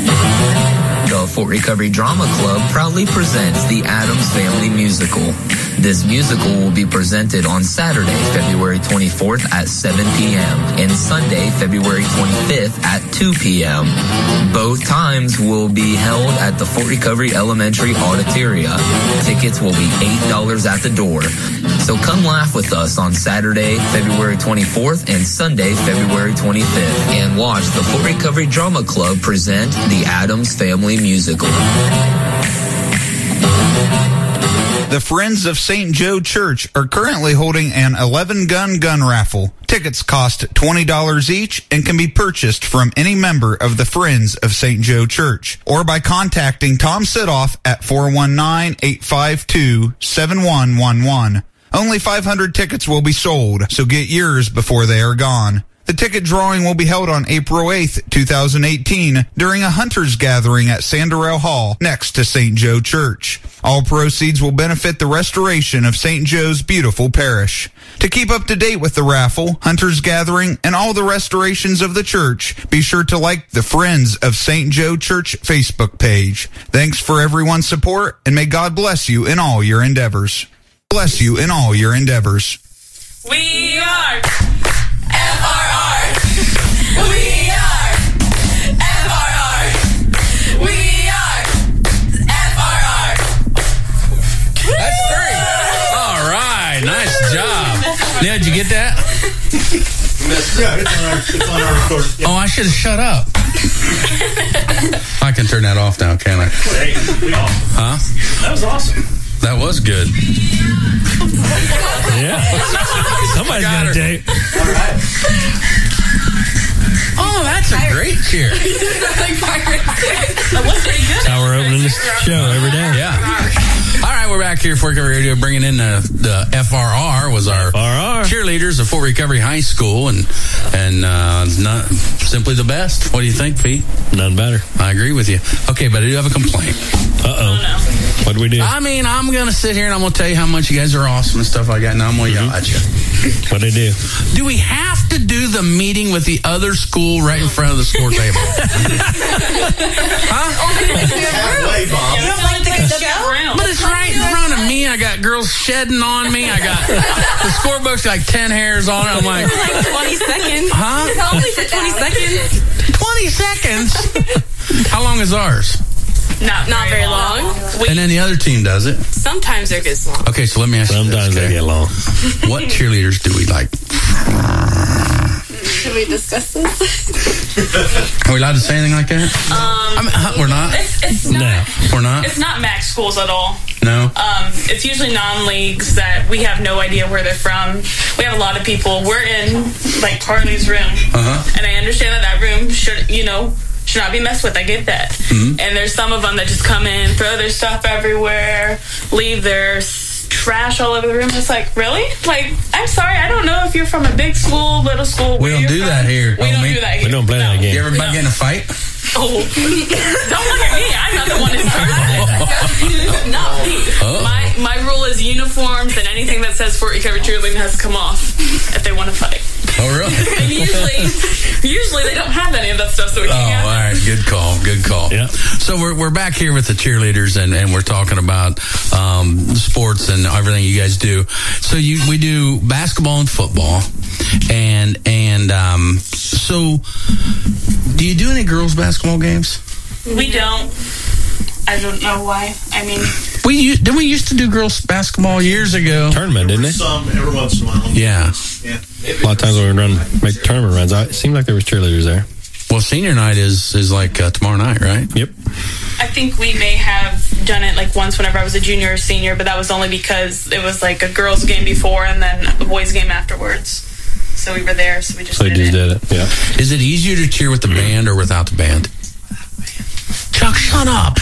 The Fort Recovery Drama Club proudly presents the Addams Family Musical. This musical will be presented on Saturday, February twenty-fourth at seven p.m. and Sunday, February twenty-fifth at two p.m. Both times will be held at the Fort Recovery Elementary Auditoria. Tickets will be eight dollars at the door. So come laugh with us on Saturday, February twenty-fourth and Sunday, February twenty-fifth, and watch the Fort Recovery Drama Club present the Addams Family Musical. The Friends of Saint Joe Church are currently holding an eleven gun gun raffle. Tickets cost twenty dollars each and can be purchased from any member of the Friends of Saint Joe Church or by contacting Tom Sidoff at four one nine, eight five two, seven one one one. Only five hundred tickets will be sold, so get yours before they are gone. The ticket drawing will be held on April eighth, twenty eighteen, during a hunters gathering at Sanderell Hall, next to Saint Joe Church. All proceeds will benefit the restoration of Saint Joe's beautiful parish. To keep up to date with the raffle, hunters gathering, and all the restorations of the church, be sure to like the Friends of Saint Joe Church Facebook page. Thanks for everyone's support, and may God bless you in all your endeavors. Bless you in all your endeavors. We are F R R. We are F R R. We are F R R. That's great. All right. Nice job. Now, did you get that? Yeah, it's on our, it's on our record. Oh, I should have shut up. I can turn that off now, can't I? Hey, we all. Huh? That was awesome. That was good. Yeah. Somebody's got a tape. All right. Oh, that's a great cheer. That was pretty good. That's how we're opening this show every day. Yeah. All right, we're back here at Fort Recovery Radio, bringing in the, the F R R was our F R R cheerleaders of Fort Recovery High School, and and uh, not simply the best. What do you think, Pete? None better. I agree with you. Okay, but I do have a complaint. Uh oh. no. What do we do? I mean, I'm gonna sit here and I'm gonna tell you how much you guys are awesome and stuff like that. Now I'm gonna yell at you. What do they do? Do we have to do the meeting with the other school right in front of the score table? Huh? Halfway, Bob. You don't like the good show? But it's right in front of me. I got girls shedding on me. I got the scorebook's like ten hairs on it. I'm like, like twenty seconds. Huh? It's only for twenty seconds. twenty seconds? How long is ours? Not not very long. We, And then the other team does it. sometimes they're good long. Okay, so let me ask Sometimes you this. they get long. What cheerleaders do we like? Should we discuss this? Are we allowed to say anything like that? Um, I mean, huh, we're not. It's, it's not. No. We're not. It's not MAC schools at all. No. Um, it's usually non-leagues that we have no idea where they're from. We have a lot of people. We're in like Carly's room, Uh-huh. and I understand that that room should, you know, should not be messed with. I get that. Mhm. And there's some of them that just come in, throw their stuff everywhere, leave their s- trash all over the room. It's like, really? Like, I'm sorry, I don't know if you're from a big school, little school. We where don't you're do from. that here, We don't homie. do that here. We don't play No. that game. You ever No. get in a fight? Oh, don't look at me. I'm not the one that started it. Not me. Oh. My my rule is uniforms and anything that says Fort Recovery cheerleading has to come off if they want to fight. Oh, really? And usually, usually they don't have any of that stuff, so we Oh, can't. all right. Good call. Good call. Yeah. So we're we're back here with the cheerleaders, and, and we're talking about um, sports and everything you guys do. So you we do basketball and football, and and um, so do you do any girls basketball games? We don't. I don't know why. I mean, We used, didn't we used to do girls basketball years ago? Tournament, didn't they? Some every once in a while. Yeah. Yeah. A lot of times when we run make tournament runs, I, it seemed like there was cheerleaders there. Well, senior night is is like uh, tomorrow night, right? Yep. I think we may have done it like once whenever I was a junior or senior, but that was only because it was like a girls' game before and then a boys' game afterwards. So we were there, so we just So they did just it. did it. Yeah. Is it easier to cheer with the band or without the band? Chuck, shut up.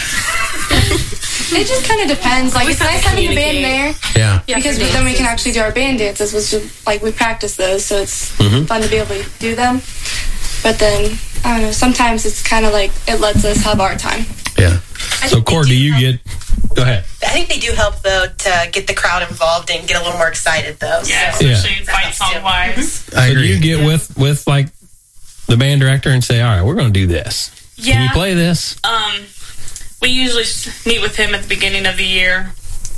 It just kind of depends. Like, We it's have nice to having the band there communicate. Yeah. Yeah, because for then we can dances. actually do our band dances, which is, like, we practice those, so it's Mhm. fun to be able to do them. But then, I don't know, sometimes it's kind of like it lets us have our time. Yeah. So, Cord, do you get? Go ahead. I think they do help, though, to get the crowd involved and get a little more excited, though. Yeah, So- especially fight song wise. I So do agree. you get with with like the band director and say, all right, we're going to do this. Can you Yeah. play this? Um, we usually s- meet with him at the beginning of the year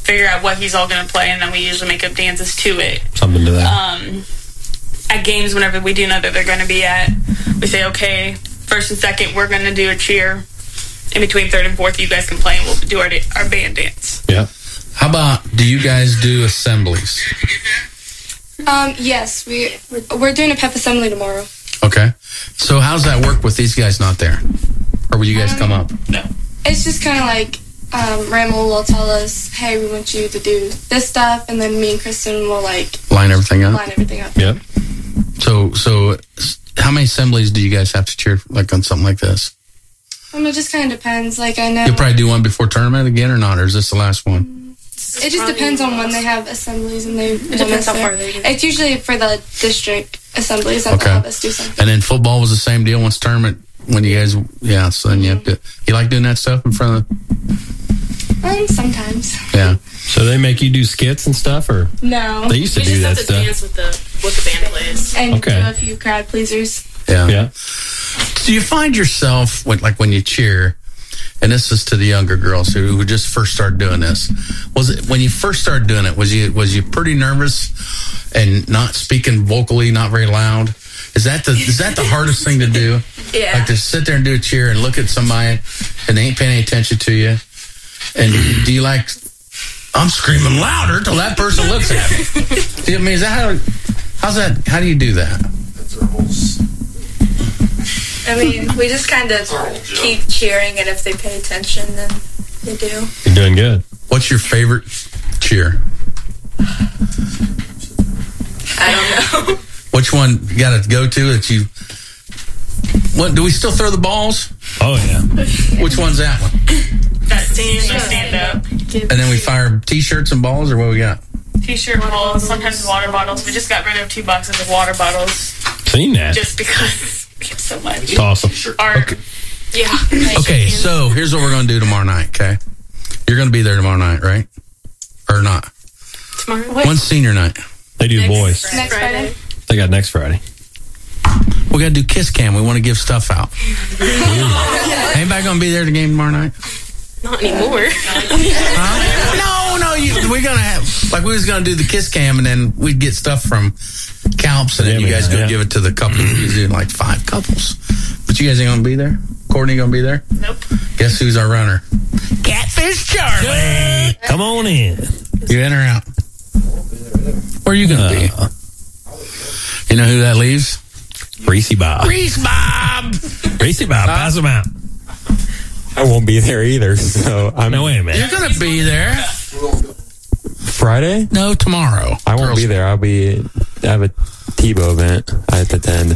figure out what he's all going to play, and then we usually make up dances to it. Something to that. Um, at games, whenever we do know that they're going to be at, we say, okay, first and second, we're going to do a cheer. In between third and fourth, you guys can play, and we'll do our, our band dance. Yeah. How about, do you guys do assemblies? Um, yes, we, we're doing a pep assembly tomorrow. Okay. So how's that work with these guys not there? Or will you guys Um, come up? No. It's just kind of like um, Ramel will tell us, hey, we want you to do this stuff, and then me and Kristen will, like, Line everything up? line everything up. Yep. So, so s- how many assemblies do you guys have to cheer like on something like this? Um, it just kind of depends. Like, I know You'll probably do one before tournament again or not, or is this the last one? it just depends on when they have assemblies and they want depends us how there. far they do. It's usually for the district assemblies that Okay. they'll have us do something. And then football was the same deal once tournament when you guys, yeah, so then you have to, you like doing that stuff in front of, Um, sometimes. yeah. So they make you do skits and stuff, or No. they used to we do just that have to stuff? dance with the, what the band plays. And Okay. do a few crowd pleasers. Yeah. Yeah. Do you find yourself, when, like when you cheer, and this is to the younger girls who, who just first started doing this, was it, when you first started doing it, was you, was you pretty nervous and not speaking vocally, not very loud? Is that the, is that the hardest thing to do? Yeah. Like to sit there and do a cheer and look at somebody and they ain't paying any attention to you? And do you like, I'm screaming louder till that person looks at me? Do you, I mean, is that how, how's that, how do you do that? I mean, we just kind of keep cheering, and if they pay attention, then they do. You're doing good. What's your favorite cheer? I don't know. Which one you got to go to that you? What do we still throw the balls? Oh yeah. Which one's that one? That stand, stand up. And then we fire t-shirts and balls, or what we got? T-shirt balls, sometimes water bottles. We just got rid of two boxes of water bottles Seen that. just because we have so much. It's awesome. Our, Okay. Yeah. Okay, so here's what we're going to do tomorrow night. Okay, you're going to be there tomorrow night, right? Or not? Tomorrow? When's senior night? They do boys. Next Friday. They got next Friday. We got to do kiss cam. We want to give stuff out. Anybody going to be there at the game tomorrow night? Not anymore. No, no, you, we're gonna have like we was gonna do the kiss cam, and then we'd get stuff from Calps, and then Yeah, you guys man, go yeah. give it to the couple. You do like five couples, but you guys ain't gonna be there. Courtney gonna be there? Nope. Guess who's our runner? Catfish Charlie. Come on in. You in or out? Where are you gonna be? You know who that leaves? Reese Bob. Reese Bob. Reese Bob. Pass them out. I won't be there either, so I'm. No, wait a minute. You're gonna be there Friday? No, tomorrow. I won't Girls- be there. I'll be. I have a Tebow event I have to attend.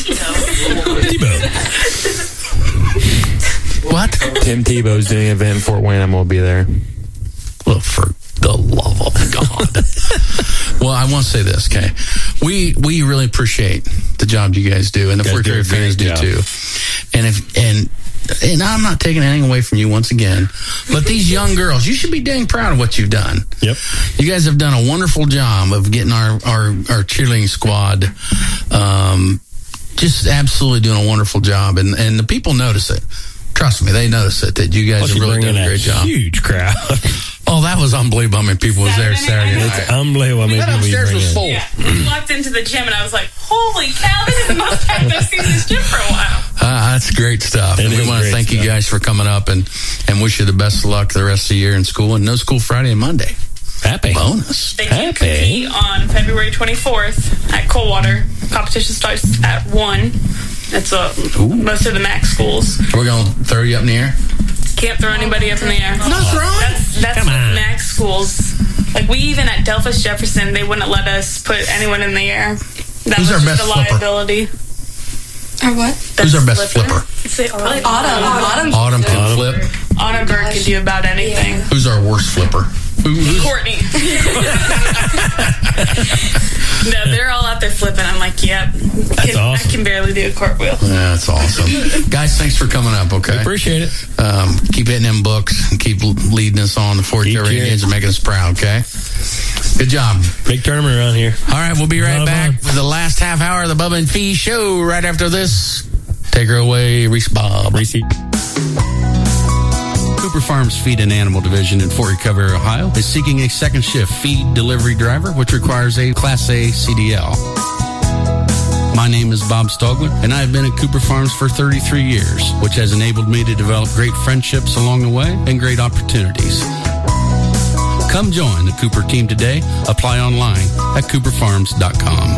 What? Tim Tebow's doing an event in Fort Wayne. I'm gonna be there. Well, for the love of God. Well, I want to say this, okay? We we really appreciate the job you guys do, and the Guys Fort do a Area fans do great job. too. And if and and I'm not taking anything away from you once again, but these young girls, you should be dang proud of what you've done. Yep. You guys have done a wonderful job of getting our our, our cheerleading squad. Um, just absolutely doing a wonderful job, and and the people notice it. Trust me, they notice it that you guys Plus have you're really done bringing a great job. Huge crowd. Oh, that was unbelievable. How many people was there Saturday night? It's unbelievable. how many That people you upstairs bring was in. full. Yeah. We walked into the gym and I was like, holy cow, this is the most packed I've seen this gym for a while. Uh, that's great stuff. It And we is want to great thank you stuff. guys for coming up and, and wish you the best of luck the rest of the year in school. And no school Friday and Monday. Happy. Bonus. They do compete on February twenty-fourth at Coldwater. Competition starts at one. That's uh, most of the MAC schools. We're going to throw you up in the air? Can't throw anybody up in the air. No throwing? That's, that's Come with on. MAC schools. Like, we even at Delphus Jefferson, they wouldn't let us put anyone in the air. That Who's was our just best a flipper? liability. Or what? Who's our best flipper? Say Autumn. Autumn. Autumn can flip. Autumn Bird can do about anything. Who's our worst flipper? Who, who's, Courtney. No, they're all out there flipping. I'm like, yep. That's Can- awesome. I can barely do a cartwheel. That's awesome. Guys, thanks for coming up, okay? Appreciate it. Um, keep hitting them books and keep leading us on the Fort Area Indians and making us proud, okay? Good job. Big tournament around here. All right, we'll be right Lot of back fun. with the last half hour of the Bubba and Fee show right after this. Take her away, Reese Bob. Reese. Cooper Farms Feed and Animal Division in Fort Recovery, Ohio is seeking a second shift feed delivery driver, which requires a Class A C D L. My name is Bob Stogler, and I have been at Cooper Farms for thirty-three years, which has enabled me to develop great friendships along the way and great opportunities. Come join the Cooper team today. Apply online at cooper farms dot com.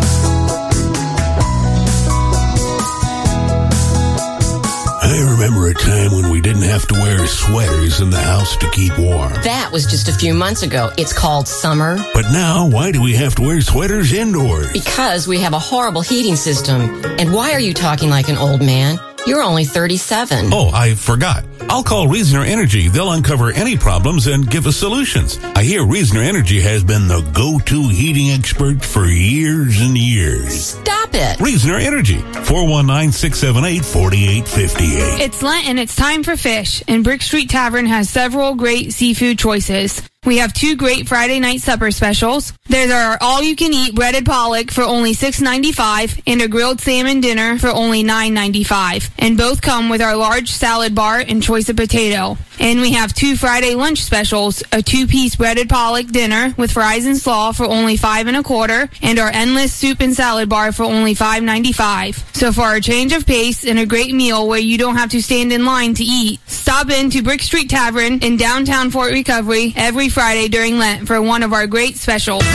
I remember a time when we didn't have to wear sweaters in the house to keep warm. That was just a few months ago. It's called summer. But now, why do we have to wear sweaters indoors? Because we have a horrible heating system. And why are you talking like an old man? You're only thirty-seven. Oh, I forgot. I'll call Reasoner Energy. They'll uncover any problems and give us solutions. I hear Reasoner Energy has been the go-to heating expert for years and years. Stop it. Reasoner Energy, four one nine, six seven eight, four eight five eight. It's Lent and it's time for fish, and Brick Street Tavern has several great seafood choices. We have two great Friday night supper specials. There's our all-you-can-eat breaded pollock for only six ninety-five and a grilled salmon dinner for only nine ninety-five. And both come with our large salad bar and choice of potato. And we have two Friday lunch specials, a two-piece breaded pollock dinner with fries and slaw for only five and a quarter, and our endless soup and salad bar for only five ninety-five. So for a change of pace and a great meal where you don't have to stand in line to eat, stop in to Brick Street Tavern in downtown Fort Recovery every Friday during Lent for one of our great specials.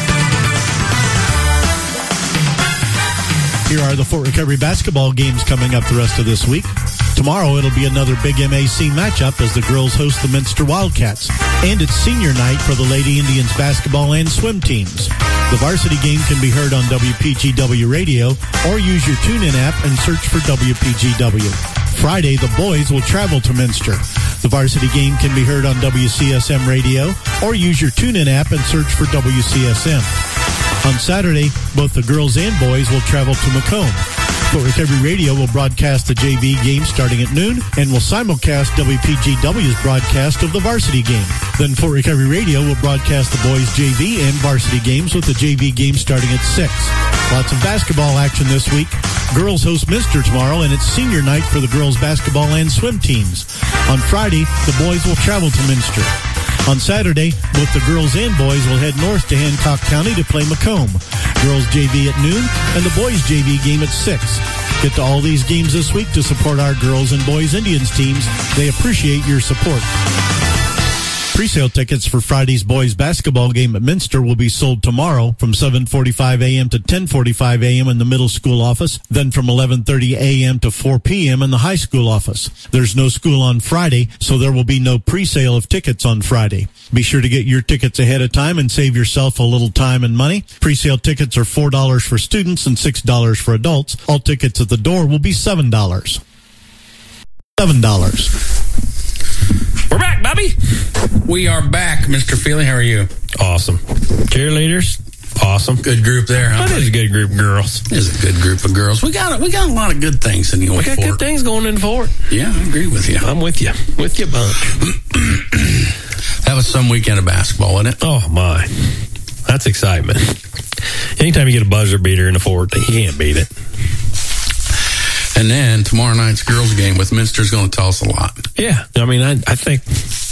Here are the Fort Recovery basketball games coming up the rest of this week. Tomorrow it'll be another big M A C matchup as the girls host the Minster Wildcats. And it's senior night for the Lady Indians basketball and swim teams. The varsity game can be heard on W P G W radio or use your TuneIn app and search for W P G W. Friday, the boys will travel to Minster. The varsity game can be heard on W C S M radio or use your TuneIn app and search for W C S M. On Saturday, both the girls and boys will travel to Macomb. Fort Recovery Radio will broadcast the J V game starting at noon and will simulcast W P G W's broadcast of the varsity game. Then Fort Recovery Radio will broadcast the boys' J V and varsity games with the J V game starting at six. Lots of basketball action this week. Girls host Minster tomorrow, and it's senior night for the girls' basketball and swim teams. On Friday, the boys will travel to Minster. On Saturday, both the girls and boys will head north to Hancock County to play Macomb. Girls J V at noon and the boys J V game at six. Get to all these games this week to support our girls and boys Indians teams. They appreciate your support. Pre-sale tickets for Friday's boys basketball game at Minster will be sold tomorrow from seven forty-five a.m. to ten forty-five a.m. in the middle school office, then from eleven thirty a.m. to four p.m. in the high school office. There's no school on Friday, so there will be no pre-sale of tickets on Friday. Be sure to get your tickets ahead of time and save yourself a little time and money. Pre-sale tickets are four dollars for students and six dollars for adults. All tickets at the door will be seven dollars. seven dollars. We're back, Bobby. We are back, Mister Feely. How are you? Awesome. Cheerleaders, awesome. Good group there, huh? That is a good group of girls. It is a good group of girls. We got we got a lot of good things in the old We got fort. good things going in the fort. Yeah, I agree with you. I'm with you. With you, bunch. That was some weekend of basketball, wasn't it? Oh, my. That's excitement. Anytime you get a buzzer beater in the fort, you can't beat it. And then tomorrow night's girls game with Minster's going to tell us a lot. Yeah. I mean, I, I think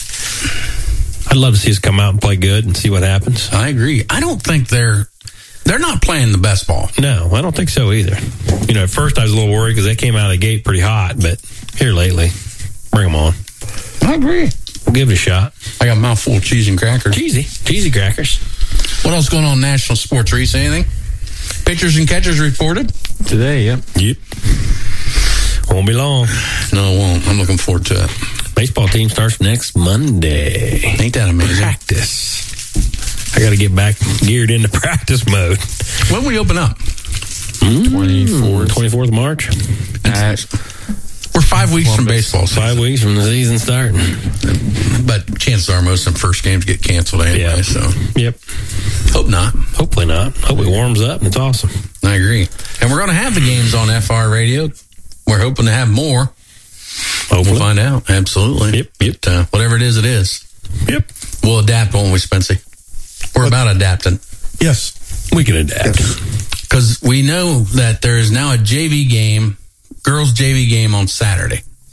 I'd love to see us come out and play good and see what happens. I agree. I don't think they're they're not playing the best ball. No, I don't think so either. You know, at first I was a little worried because they came out of the gate pretty hot, but here lately, bring them on. I agree. We'll give it a shot. I got a mouthful of cheese and crackers. Cheesy. Cheesy crackers. What else going on in national sports, Reese? Anything? Pitchers and catchers reported? Today, yep. Yep. Won't be long. No, it won't. I'm looking forward to it. Baseball team starts next Monday. Ain't that amazing? Practice. I got to get back geared into practice mode. When we open up? twenty-fourth. twenty-fourth of March. Uh, we're five weeks from baseball season. Five weeks from the season starting. But chances are most of the first games get canceled anyway, yeah. so. Yep. Hope not. Hopefully not. Hope it warms up and it's awesome. I agree. And we're going to have the games on F R radio. We're hoping to have more. Hopefully. We'll find out. Absolutely. Yep. Yep. But, uh, whatever it is, it is. Yep. We'll adapt, won't we, Spency? We're about adapting. Yes. We can adapt. Because we know that there is now a J V game, girls' J V game on Saturday.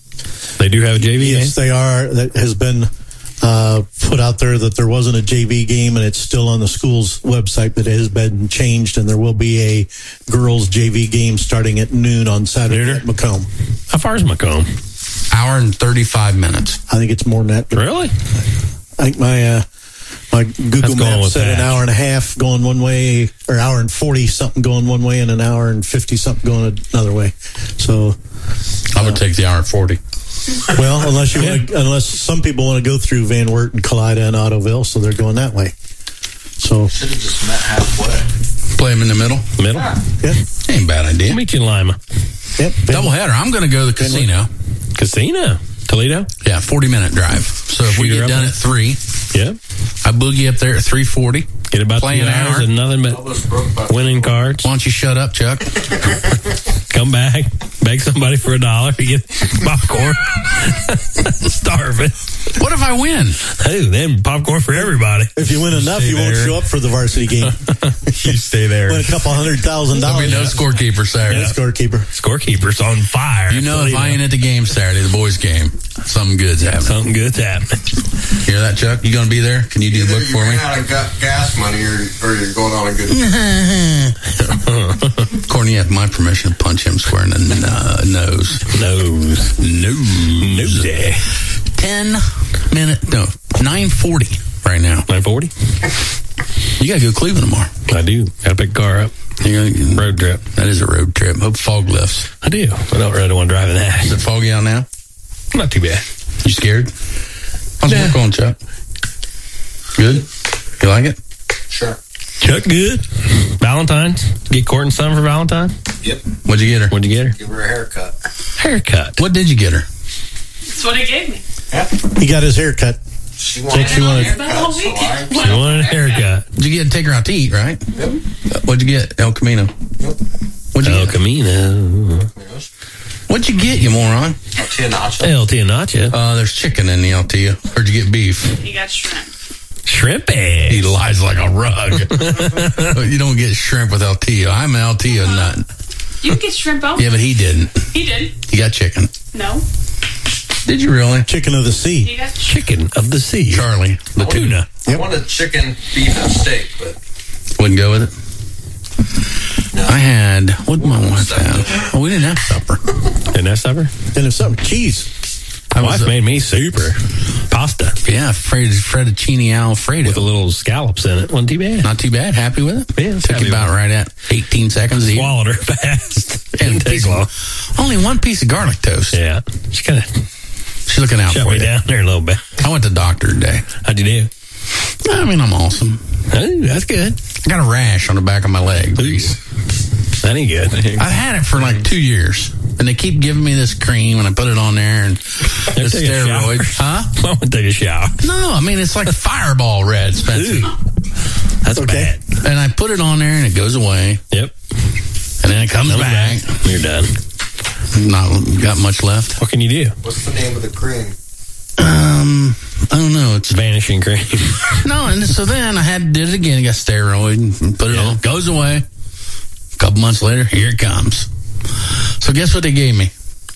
They do have a J V Yes, game? they are. That has been uh, put out there that there wasn't a J V game, and it's still on the school's website, but it has been changed, and there will be a girls' J V game starting at noon on Saturday at Macomb. How far is Macomb? Hour and thirty-five minutes. I think it's more than that. Really? I think my uh, my Google Maps said an hour and a half going one way, or hour and forty something going one way, and an hour and fifty something going another way. So I would take the hour and forty. Well, unless you want to, unless some people want to go through Van Wert and Kalida and Ottoville, so they're going that way. So should have just met halfway. Play them in the middle. Middle? Yeah, ain't a bad idea. We'll meet you in Lima. Yep. Double header. I'm going to go to the casino. Casino? Toledo? Yeah, forty minute drive. So if we Shoot her get up done there. at three, Yep. I boogie up there at three forty. Get about Play two an hours hour. and nothing but winning cards. Why don't you shut up, Chuck? Come back, beg somebody for a dollar to get popcorn. Starving. What if I win? Hey, then popcorn for everybody. If you win enough, Stay you won't there. show up for the varsity game. You stay there. Win a couple hundred thousand There'll dollars. be no scorekeeper Saturday. No scorekeeper. Scorekeeper's on fire. You know, if I ain't at the game Saturday, the boys' game, something good's happening. Something good's happening. Hear that, Chuck? You going to be there? Can you do the book for me? You're out of ga- gas money, or, or you're going on a good. Courtney, you have my permission to punch him square in the uh, nose. Nose. Nose. Nosy. Ten minute, no, nine forty right now. nine forty? You got to go to Cleveland tomorrow. I do. Got to pick a car up. You gotta, Road trip. That is a road trip. Hope fog lifts. I do. I don't really want to drive in that. Is it foggy out now? Not too bad. You scared? How's Nah. work going, Chuck? Good? You like it? Sure. Chuck, good. Valentine's? Get Courtney something for Valentine? Yep. What'd you get her? What'd you get her? Give her a haircut. Haircut. What did you get her? That's what he gave me. He got his hair cut. She wanted wanted she a wanted- haircut, whole so I- She wanted a haircut. Did you get take her out to eat, right? Yep. Uh, What'd you get? El Camino. Yep. What'd you El get? Camino. What'd you get, you moron? Tortilla nacho. El Tia Nacho. Uh, there's chicken in the Altia. Where'd you get beef? He got shrimp. Shrimp eggs. He lies like a rug. You don't get shrimp with Altia. I'm an Altia nut. You can get shrimp out. Yeah, but he didn't. He did. He got chicken. No. Did you really? Chicken of the sea. He got Chicken of the sea. Charlie, the tuna. I wanted chicken, beef, and steak, but Wouldn't go with it? I had, what did my wife have? Oh, we didn't have supper. Didn't have supper? Didn't have something. Cheese. My I wife was, uh, made me super pasta Yeah, Fred, fettuccine Alfredo. with a little scallops in it. Wasn't too bad. Not too bad. Happy with it? Yeah, Took happy you about with right at eighteen seconds to eat. Swallowed her fast. And Didn't take piece long. of, only one piece of garlic toast. Yeah. She kind of She's looking out shut for me you. down there a little bit. I went to the doctor today. How'd you do? I mean, I'm awesome. Oh, that's good. I got a rash on the back of my leg. Reese. That ain't good. I've had it for like two years. And they keep giving me this cream and I put it on there and the Take a steroid. shower. Huh? I want to take a shower. No, I mean, it's like Fireball red, Spencer. That's Okay. bad. And I put it on there and it goes away. Yep. And then it comes Comes back. back. You're done. Not got much left. What can you do? what's the name of the cream? Um, I don't know. It's Vanishing cream. no, and so then I had did it again. Got steroid and put it Yeah. on. Goes away. A couple months later, here it comes. So guess what they gave me?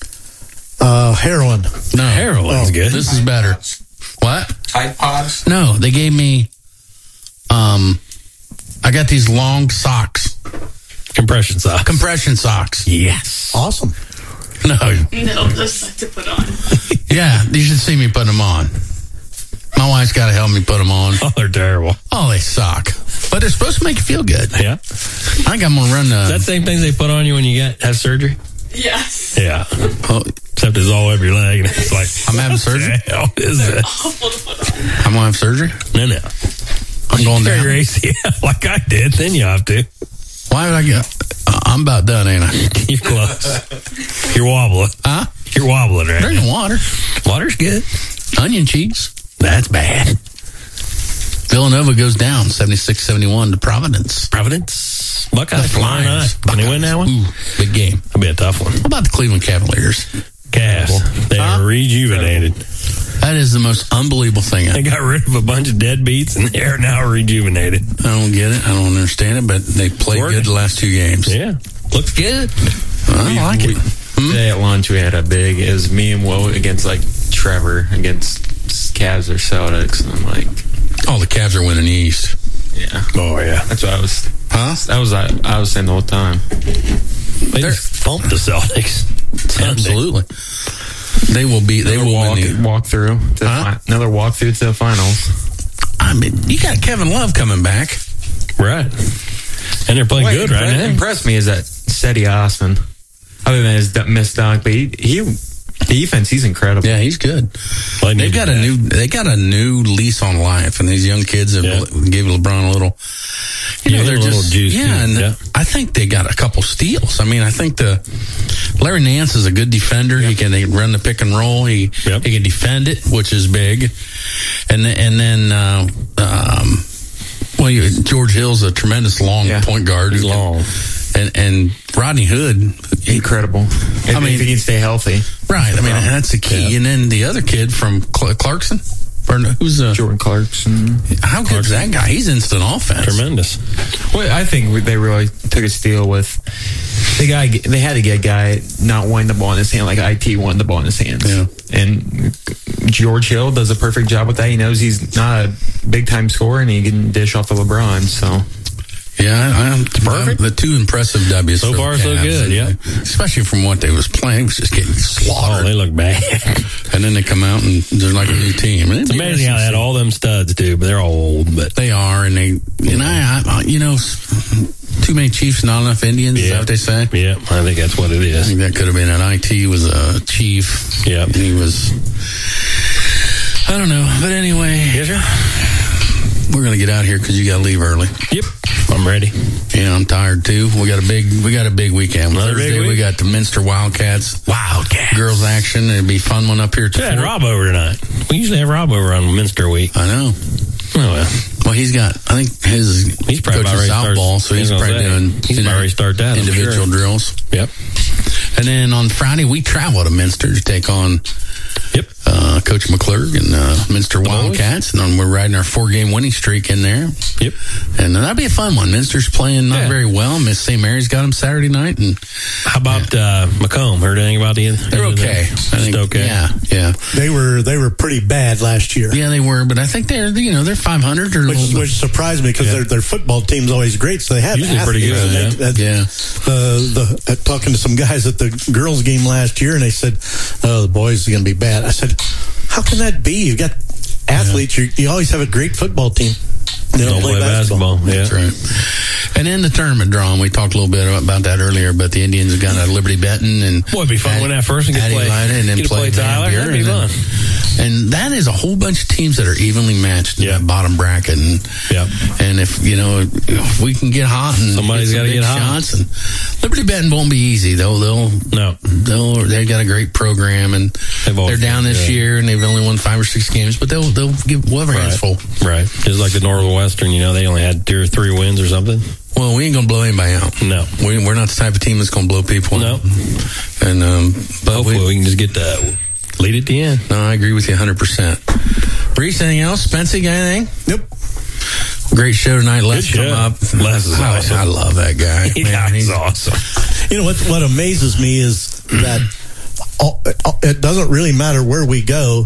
Uh, heroin. No, Heroin's Oh, good. This is better. What? Tide Pods? No, they gave me. Um, I got these long socks, Compression socks. compression socks. Yes. Awesome. No, No, those suck to put on. yeah, you should see me put them on. My wife's got to help me put them on. Oh, they're terrible. Oh, they suck, but they're supposed to make you feel good. Yeah. I think I'm gonna run the. Is that the same things they put on you when you get have surgery? Yes. Yeah. Oh, Except it's all over your leg, and it's like I'm having what surgery? the hell is this? Awful to put on. I'm gonna have surgery. No, no. I'm going Tear down. your A C L like I did. Then you have to. Why did I get? Uh, I'm about done, ain't I? You're close. You're wobbling. Huh? You're wobbling right Drinking now. water, Water's good. onion cheeks. That's bad. Villanova goes down seventy-six seventy-one to Providence. Providence. Buckeyes. The Flyers. Can they win that one? Ooh, big game. That'll be a tough one. What about the Cleveland Cavaliers? Cavs. They Huh? are rejuvenated. That is the most unbelievable thing. They I, got rid of a bunch of deadbeats, and they are now rejuvenated. I don't get it. I don't understand it, but they played Working. good the last two games. Yeah. Looks good. I like it. Today at lunch we had a big, it was me and Will against like Trevor against Cavs or Celtics. And I'm like, oh, the Cavs are winning East. Yeah. Oh, yeah. That's what I was, huh? That was, I, I was saying the whole time. They just thumped the Celtics. Absolutely. They will be, they another will walk, win the, walk through. To huh? fi- another walk through to the finals. I mean, you got Kevin Love coming back. Right. And they're playing Wait, good right what now. impressed me is that Cedi Osman, other than his missed dunk, but he, he defense, he's incredible. Yeah, he's good. Well, They've got a new, they got a new lease on life, and these young kids have Yeah. gave LeBron a little, you know, Yeah, they're a little just, juice, yeah, too. and Yeah. I think they got a couple steals. I mean, I think the Larry Nance is a good defender. He can they run the pick and roll. He Yep. he can defend it, which is big. And then, and then, uh, um, well, you, George Hill's a tremendous long Yeah. point guard. He's who can- long. And, and Rodney Hood, Incredible. I mean, if he can stay healthy. right. I mean, that's the key. Yeah. And then the other kid from Cl- Clarkson, or no, who's uh, Jordan Clarkson. how good is that guy? He's instant offense. Tremendous. Well, I think they really took a steal with the guy. They had to get a guy not wanting the ball in his hand, like I T wanted the ball in his hands. Yeah. And George Hill does a perfect job with that. He knows he's not a big time scorer, and he can dish off of LeBron. So. Yeah, I, I'm perfect. The two impressive W's. So for far, the so Cavs. good, yeah. Especially from what they was playing, it was just getting Oh, slaughtered. they look bad. And then they come out and they're like a new team. And It's amazing how they had all them studs, too, but they're all old. But they are, and they, and I, I, you know, too many Chiefs, not enough Indians. Is that what they say? Yeah, I think that's what it I is. think that could have been an I T was a chief. Yeah, and he was. I don't know, but anyway, yes, sir. We're gonna get out here because you got to leave early. Yep, I'm ready. Yeah, I'm tired too. We got a big, we got a big weekend. Another Thursday big week? we got the Minster Wildcats. Wildcats. Girls action. It'd be a fun one up here. We had Rob over tonight. We usually have Rob over on Minster Week. I know. Oh, well. Well, he's got, I think his He's probably about coaches ready to softball, start- so he's I was probably gonna say, doing he's you about know, ready to start that, I'm individual sure. drills. Yep. And then on Friday, we travel to Minster to take on Yep. uh, Coach McClurg and uh, Minster Wildcats. And then we're riding our four-game winning streak in there. Yep. And uh, that'd be a fun one. Minster's playing not Yeah. very well. Miss Saint Mary's got them Saturday night. And How about uh, Macomb? Heard anything about the? they're okay. I Just think, okay. Yeah, yeah. They were they were pretty bad last year. Yeah, they were. But I think they're, you know, they're five hundred. Or Which, which surprised me because Yeah. their their football team's always great. So they have Usually pretty athletes. good, And yeah. they- Yeah. Uh, the uh, talking to some guys at the girls' game last year, and they said, "Oh, the boys are going to be bad." I said, "How can that be? You've got athletes. You, you always have a great football team. They don't, Don't play, play basketball." basketball. Yeah. That's right. And in the tournament draw, and we talked a little bit about that earlier, but the Indians have got a Liberty Benton and Boy, it'd be fun Addie- when that first and get Addie play, Lyda and then get to play, play Tyler. Van That'd be Buren, fun. and, and that is a whole bunch of teams that are evenly matched in Yeah. that bottom bracket. And, Yep. and if you know if we can get hot and Somebody's some gotta big get hot. shots, and Liberty Benton won't be easy though. They'll No. they'll they got a great program, and They've always they're down been this good. year, and they've only won five or six games, but they'll they'll give we'll have our hands full. Right. Just like the Northwestern, you know, they only had two or three wins or something. Well, we ain't gonna blow anybody out. No. We, we're not the type of team that's gonna blow people No. out. And um, but Hopefully we, we, can just get the lead at the end. no, I agree with you one hundred percent. Reese, anything else? Spency, got anything? Nope. Great show tonight. Les Good come show. up. Les is I, awesome. I love that guy. Yeah, Man, he's he's awesome. You know what? What amazes me is that all, it doesn't really matter where we go.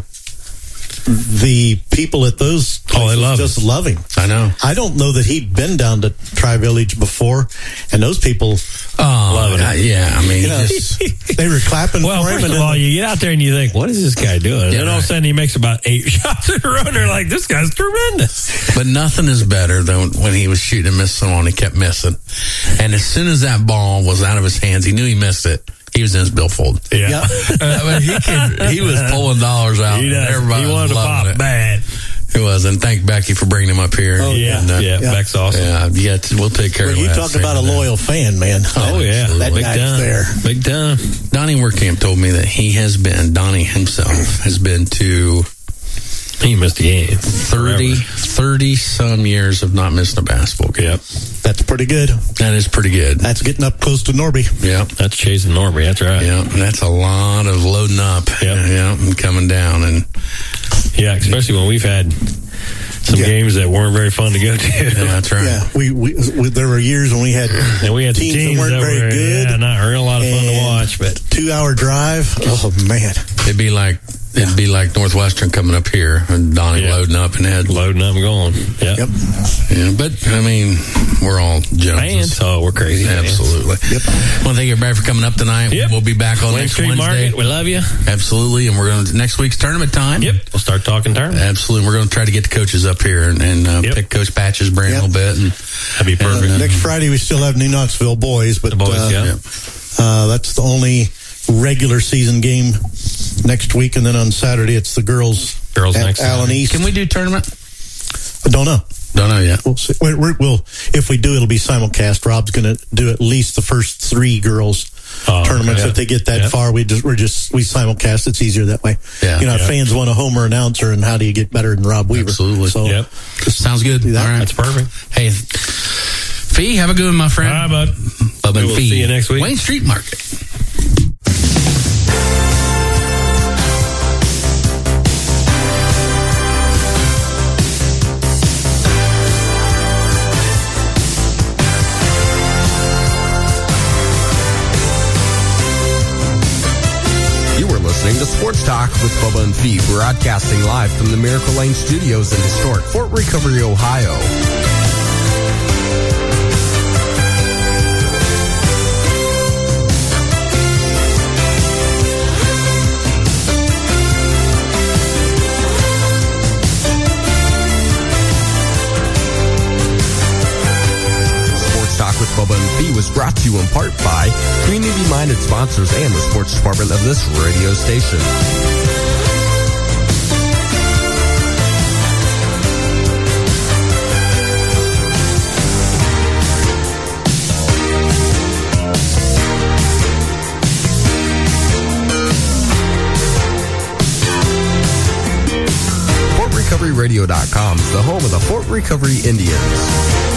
The people at those places Oh, they love just him. love him. I know. I don't know that he'd been down to Tri Village before, and those people, Oh, Loving I- it. yeah. I mean, you know, just, they were clapping Well, for him. first and of then all, the- you get out there and you think, what is this guy doing? And Yeah, then all of a right. sudden he makes about eight shots in a row, and they're like, this guy's tremendous. but nothing is better than when he was shooting and missing one. He kept missing, and as soon as that ball was out of his hands, he knew he missed it. He was in his billfold. Yeah. I mean, he could, he was pulling dollars out. He does. Everybody He was wanted to loving pop it. bad. It was, and thank Becky for bringing him up here. Oh, Yeah, And, uh, yeah, yeah. Beck's awesome. Yeah, yeah, we'll take care Well, of you that. talk about a loyal fan, man. Oh, yeah. That Big guy's time. there. Big time. Donnie Workamp told me that he has been, Donnie himself has been to He missed a game. thirty, thirty some years of not missing a basketball game. Yep. That's pretty good. That is pretty good. That's getting up close to Norby. Yeah. That's chasing Norby. That's right. Yeah, and that's a lot of loading up. Yep. Yeah, and coming down. And Yeah, especially when we've had some Yeah. games that weren't very fun to go to. Yeah, that's right. Yeah, we, we, we there were years when we had And we had teams, teams that weren't that very were, good. yeah, not real, a lot of fun to and watch, but two hour drive. Oh man, It'd be like it'd be like Northwestern coming up here and Donnie Yeah. loading up and Ed loading up and going. Yep. Yep. Yeah, but I mean, we're all Joneses. Fans. Oh, we're crazy. fans. Absolutely. Yep. I want to thank everybody for coming up tonight. Yep. We'll be back on Wayne next Street Wednesday. Market, we love you. Absolutely, and we're going to next week's tournament time. Yep. We'll start talking tournament. Absolutely, we're going to try to get the coaches up here and, and uh, Yep. pick Coach Patch's brain Yep. a little bit. And That'd be perfect. Uh, next Friday we still have New Knoxville boys, but The boys, uh, yeah. uh, that's the only regular season game next week, and then on Saturday it's the girls. Girls at next Allen Saturday. East. can we do tournament? I don't know. Don't know yet. We'll see. We're, we're, we'll if we do, it'll be simulcast. Rob's going to do at least the first three girls Oh, tournaments. yeah. If they get that Yeah. far, we just we're just we simulcast. It's easier that way. Yeah. you know, Yeah. fans want a homer announcer, and how do you get better than Rob Weaver? Absolutely. So Yep. Sounds good. Do that. All right. That's perfect. Hey, Fee, have a good one, my friend. All right, bud. Bub and We'll Fee. see you next week. Wayne Street Market. You were listening to Sports Talk with Bubba and Fee, broadcasting live from the Miracle Lane Studios in historic Fort Recovery, Ohio. Sports Talk with Bubba and Fee was brought to you in part by community-minded sponsors and the sports department of this radio station. Fort Recovery Radio dot com is the home of the Fort Recovery Indians.